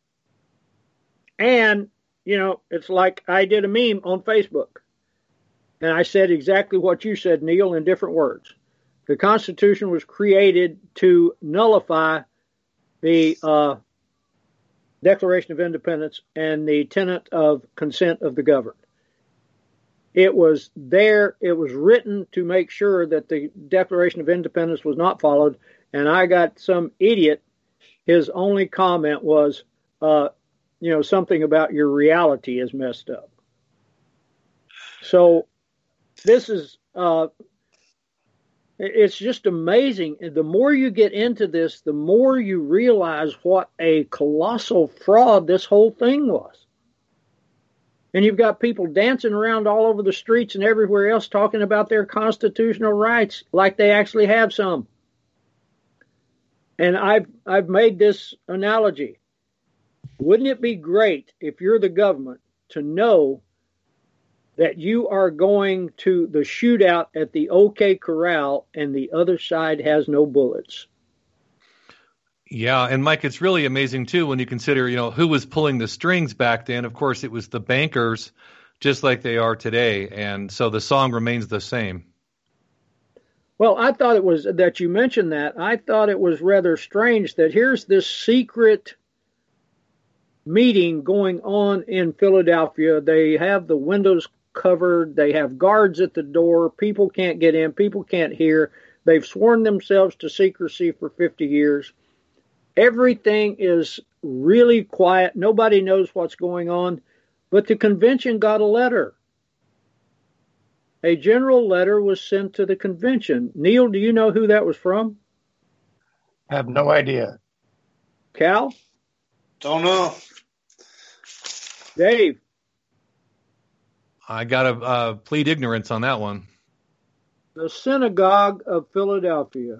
D: And, you know, it's like I did a meme on Facebook, and I said exactly what you said, Neil, in different words. The Constitution was created to nullify the uh, Declaration of Independence and the tenet of consent of the governed. It was there, it was written to make sure that the Declaration of Independence was not followed, and I got some idiot, his only comment was, uh, you know, something about your reality is messed up. So this is, uh, it's just amazing. The more you get into this, the more you realize what a colossal fraud this whole thing was. And you've got people dancing around all over the streets and everywhere else talking about their constitutional rights like they actually have some. And I've, I've made this analogy. Wouldn't it be great if you're the government to know that you are going to the shootout at the OK Corral and the other side has no bullets?
F: Yeah, and Mike, it's really amazing, too, when you consider, you know, who was pulling the strings back then. Of course, it was the bankers, just like they are today. And so the song remains the same.
D: Well, I thought it was that you mentioned that. I thought it was rather strange that here's this secret meeting going on in Philadelphia. They have the windows covered. They have guards at the door. People can't get in. People can't hear. They've sworn themselves to secrecy for fifty years. Everything is really quiet. Nobody knows what's going on. But the convention got a letter. A general letter was sent to the convention. Neil, do you know who that was from?
G: I have no idea.
D: Cal?
H: Don't know.
D: Dave?
F: I got to uh, plead ignorance on that one.
D: The Synagogue of Philadelphia.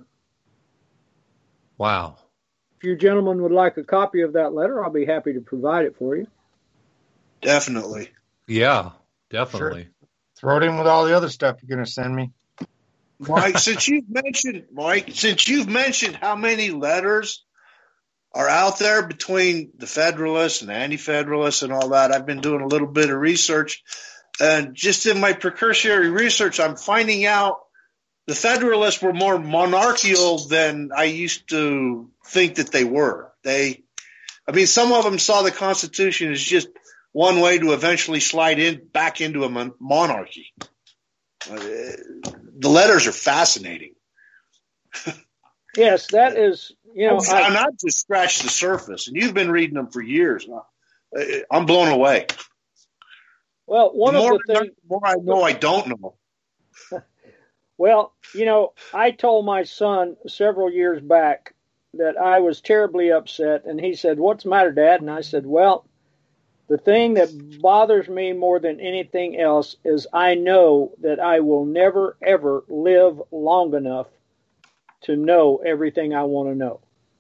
F: Wow.
D: If you gentlemen would like a copy of that letter, I'll be happy to provide it for you.
H: Definitely.
F: Yeah, definitely.
G: Sure. Throw it in with all the other stuff you're going to send me.
H: Mike, since you've mentioned, Mike, since you've mentioned how many letters are out there between the Federalists and Anti-Federalists and all that, I've been doing a little bit of research. And just in my precursory research, I'm finding out the Federalists were more monarchical than I used to think that they were. They, I mean, some of them saw the Constitution as just one way to eventually slide in back into a mon- monarchy. Uh, the letters are fascinating.
D: Yes, that is, you know,
H: I, and I've just scratched the surface, and you've been reading them for years. I'm blown away.
D: Well, one
H: the
D: of
H: more
D: the
H: I
D: things,
H: know, more I know I don't know.
D: Well, you know, I told my son several years back that I was terribly upset, and he said, "What's the matter, Dad?" And I said, "Well, the thing that bothers me more than anything else is I know that I will never, ever live long enough to know everything I want to know."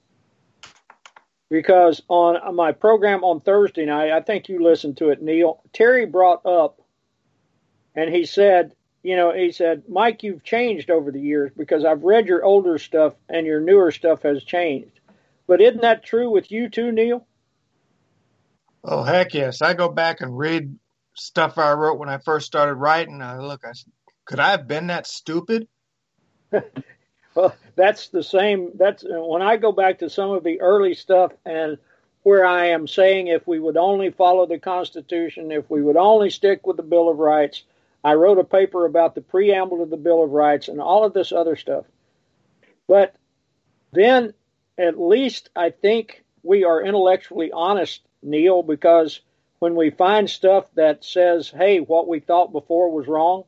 D: Because on my program on Thursday night, I think you listened to it, Neil, Terry brought up, and he said, you know, he said, "Mike, you've changed over the years because I've read your older stuff and your newer stuff has changed." But isn't that true with you too, Neil?
G: Oh, heck yes. I go back and read stuff I wrote when I first started writing. I look, I could I have been that stupid?
D: Well, that's the same. That's when I go back to some of the early stuff and where I am saying if we would only follow the Constitution, if we would only stick with the Bill of Rights. I wrote a paper about the preamble to the Bill of Rights and all of this other stuff. But then at least I think we are intellectually honest, Neil, because when we find stuff that says, hey, what we thought before was wrong,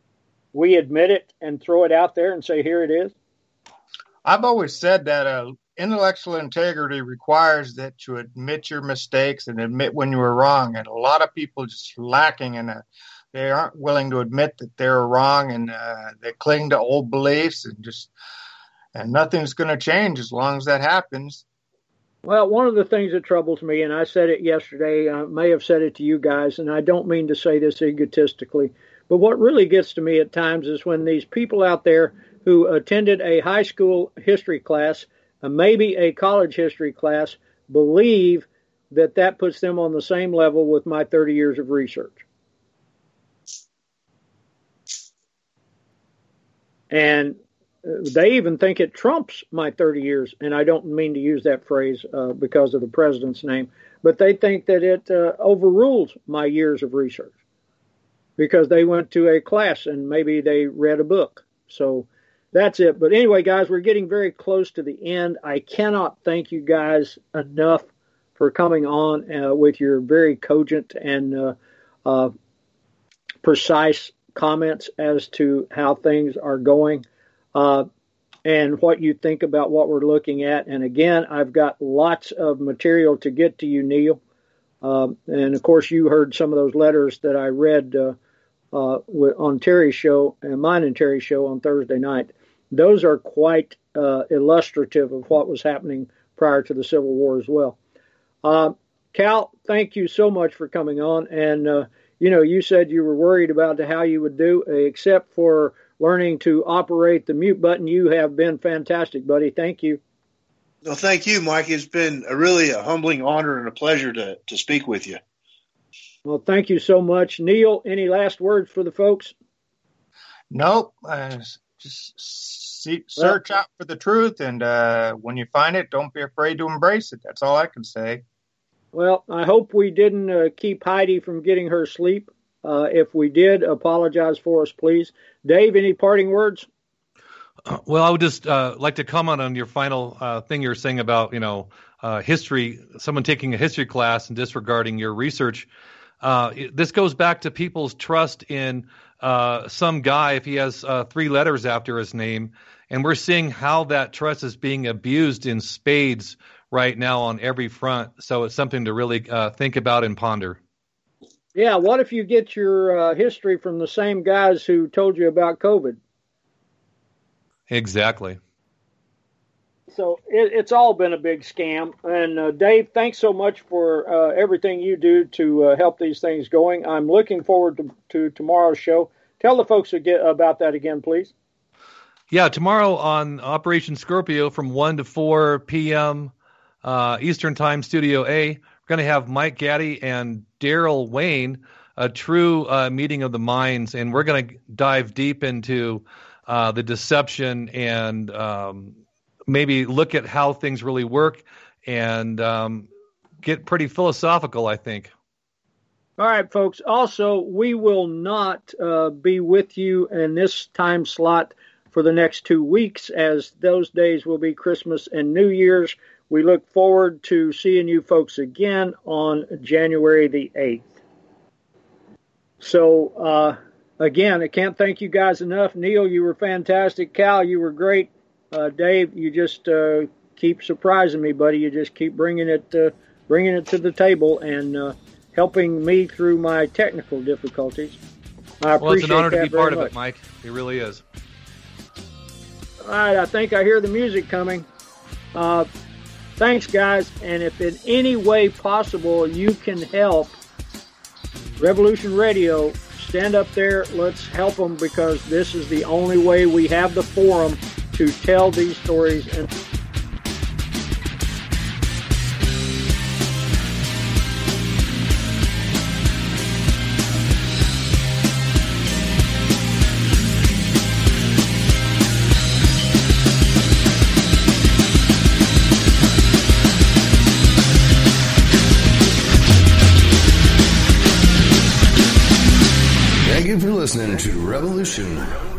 D: we admit it and throw it out there and say, here it is.
G: I've always said that uh, intellectual integrity requires that you admit your mistakes and admit when you were wrong. And a lot of people just lacking in that. They aren't willing to admit that they're wrong, and uh, they cling to old beliefs, and just and nothing's going to change as long as that happens.
D: Well, one of the things that troubles me, and I said it yesterday, I may have said it to you guys, and I don't mean to say this egotistically, but what really gets to me at times is when these people out there who attended a high school history class, uh, maybe a college history class, believe that that puts them on the same level with my thirty years of research. And they even think it trumps my thirty years, and I don't mean to use that phrase uh, because of the president's name, but they think that it uh, overrules my years of research because they went to a class and maybe they read a book. So that's it. But anyway, guys, we're getting very close to the end. I cannot thank you guys enough for coming on uh, with your very cogent and uh, uh, precise comments as to how things are going uh, and what you think about what we're looking at. And again, I've got lots of material to get to you, Neil. Um, and of course, you heard some of those letters that I read uh, uh, on Terry's show and mine and Terry's show on Thursday night. Those are quite uh, illustrative of what was happening prior to the Civil War as well. Uh, Cal, thank you so much for coming on. And, uh, you know, you said you were worried about how you would do, except for learning to operate the mute button. You have been fantastic, buddy. Thank you.
H: No, thank you, Mike. It's been a really a humbling honor and a pleasure to, to speak with you.
D: Well, thank you so much. Neil, any last words for the folks?
G: Nope. Uh, just see, search well, out for the truth, and uh, when you find it, don't be afraid to embrace it. That's all I can say.
D: Well, I hope we didn't uh, keep Heidi from getting her sleep. Uh, if we did, apologize for us, please. Dave, any parting words?
F: Uh, well, I would just uh, like to comment on your final uh, thing you're saying about, you know, uh, history, someone taking a history class and disregarding your research. Uh, it, this goes back to people's trust in uh, some guy if he has uh, three letters after his name. And we're seeing how that trust is being abused in spades right now on every front. So it's something to really uh, think about and ponder.
D: Yeah, what if you get your uh, history from the same guys who told you about COVID?
F: Exactly.
D: So it, it's all been a big scam. And uh, Dave, thanks so much for uh, everything you do to uh, help these things going. I'm looking forward to, to tomorrow's show. Tell the folks about that again, please.
F: Yeah, tomorrow on Operation Scorpio from one to four p.m. Uh, Eastern Time, Studio A. We're going to have Mike Gaddy and Daryl Wayne, a true uh, meeting of the minds, and we're going to dive deep into uh, the deception and um, maybe look at how things really work and um, get pretty philosophical, I think.
D: All right, folks. Also, we will not uh, be with you in this time slot for the next two weeks, as those days will be Christmas and New Year's. We look forward to seeing you folks again on January the eighth. So, uh, again, I can't thank you guys enough. Neil, you were fantastic. Cal, you were great. Uh, Dave, you just uh, keep surprising me, buddy. You just keep bringing it, uh, bringing it to the table and uh, helping me through my technical difficulties. I appreciate that.
F: Well, it's an honor to be part
D: much.
F: of it, Mike. It really is.
D: All right, I think I hear the music coming. Uh, thanks, guys. And if in any way possible you can help Revolution Radio, stand up there. Let's help them, because this is the only way we have the forum to tell these stories. And
B: Thank you for listening to Revolution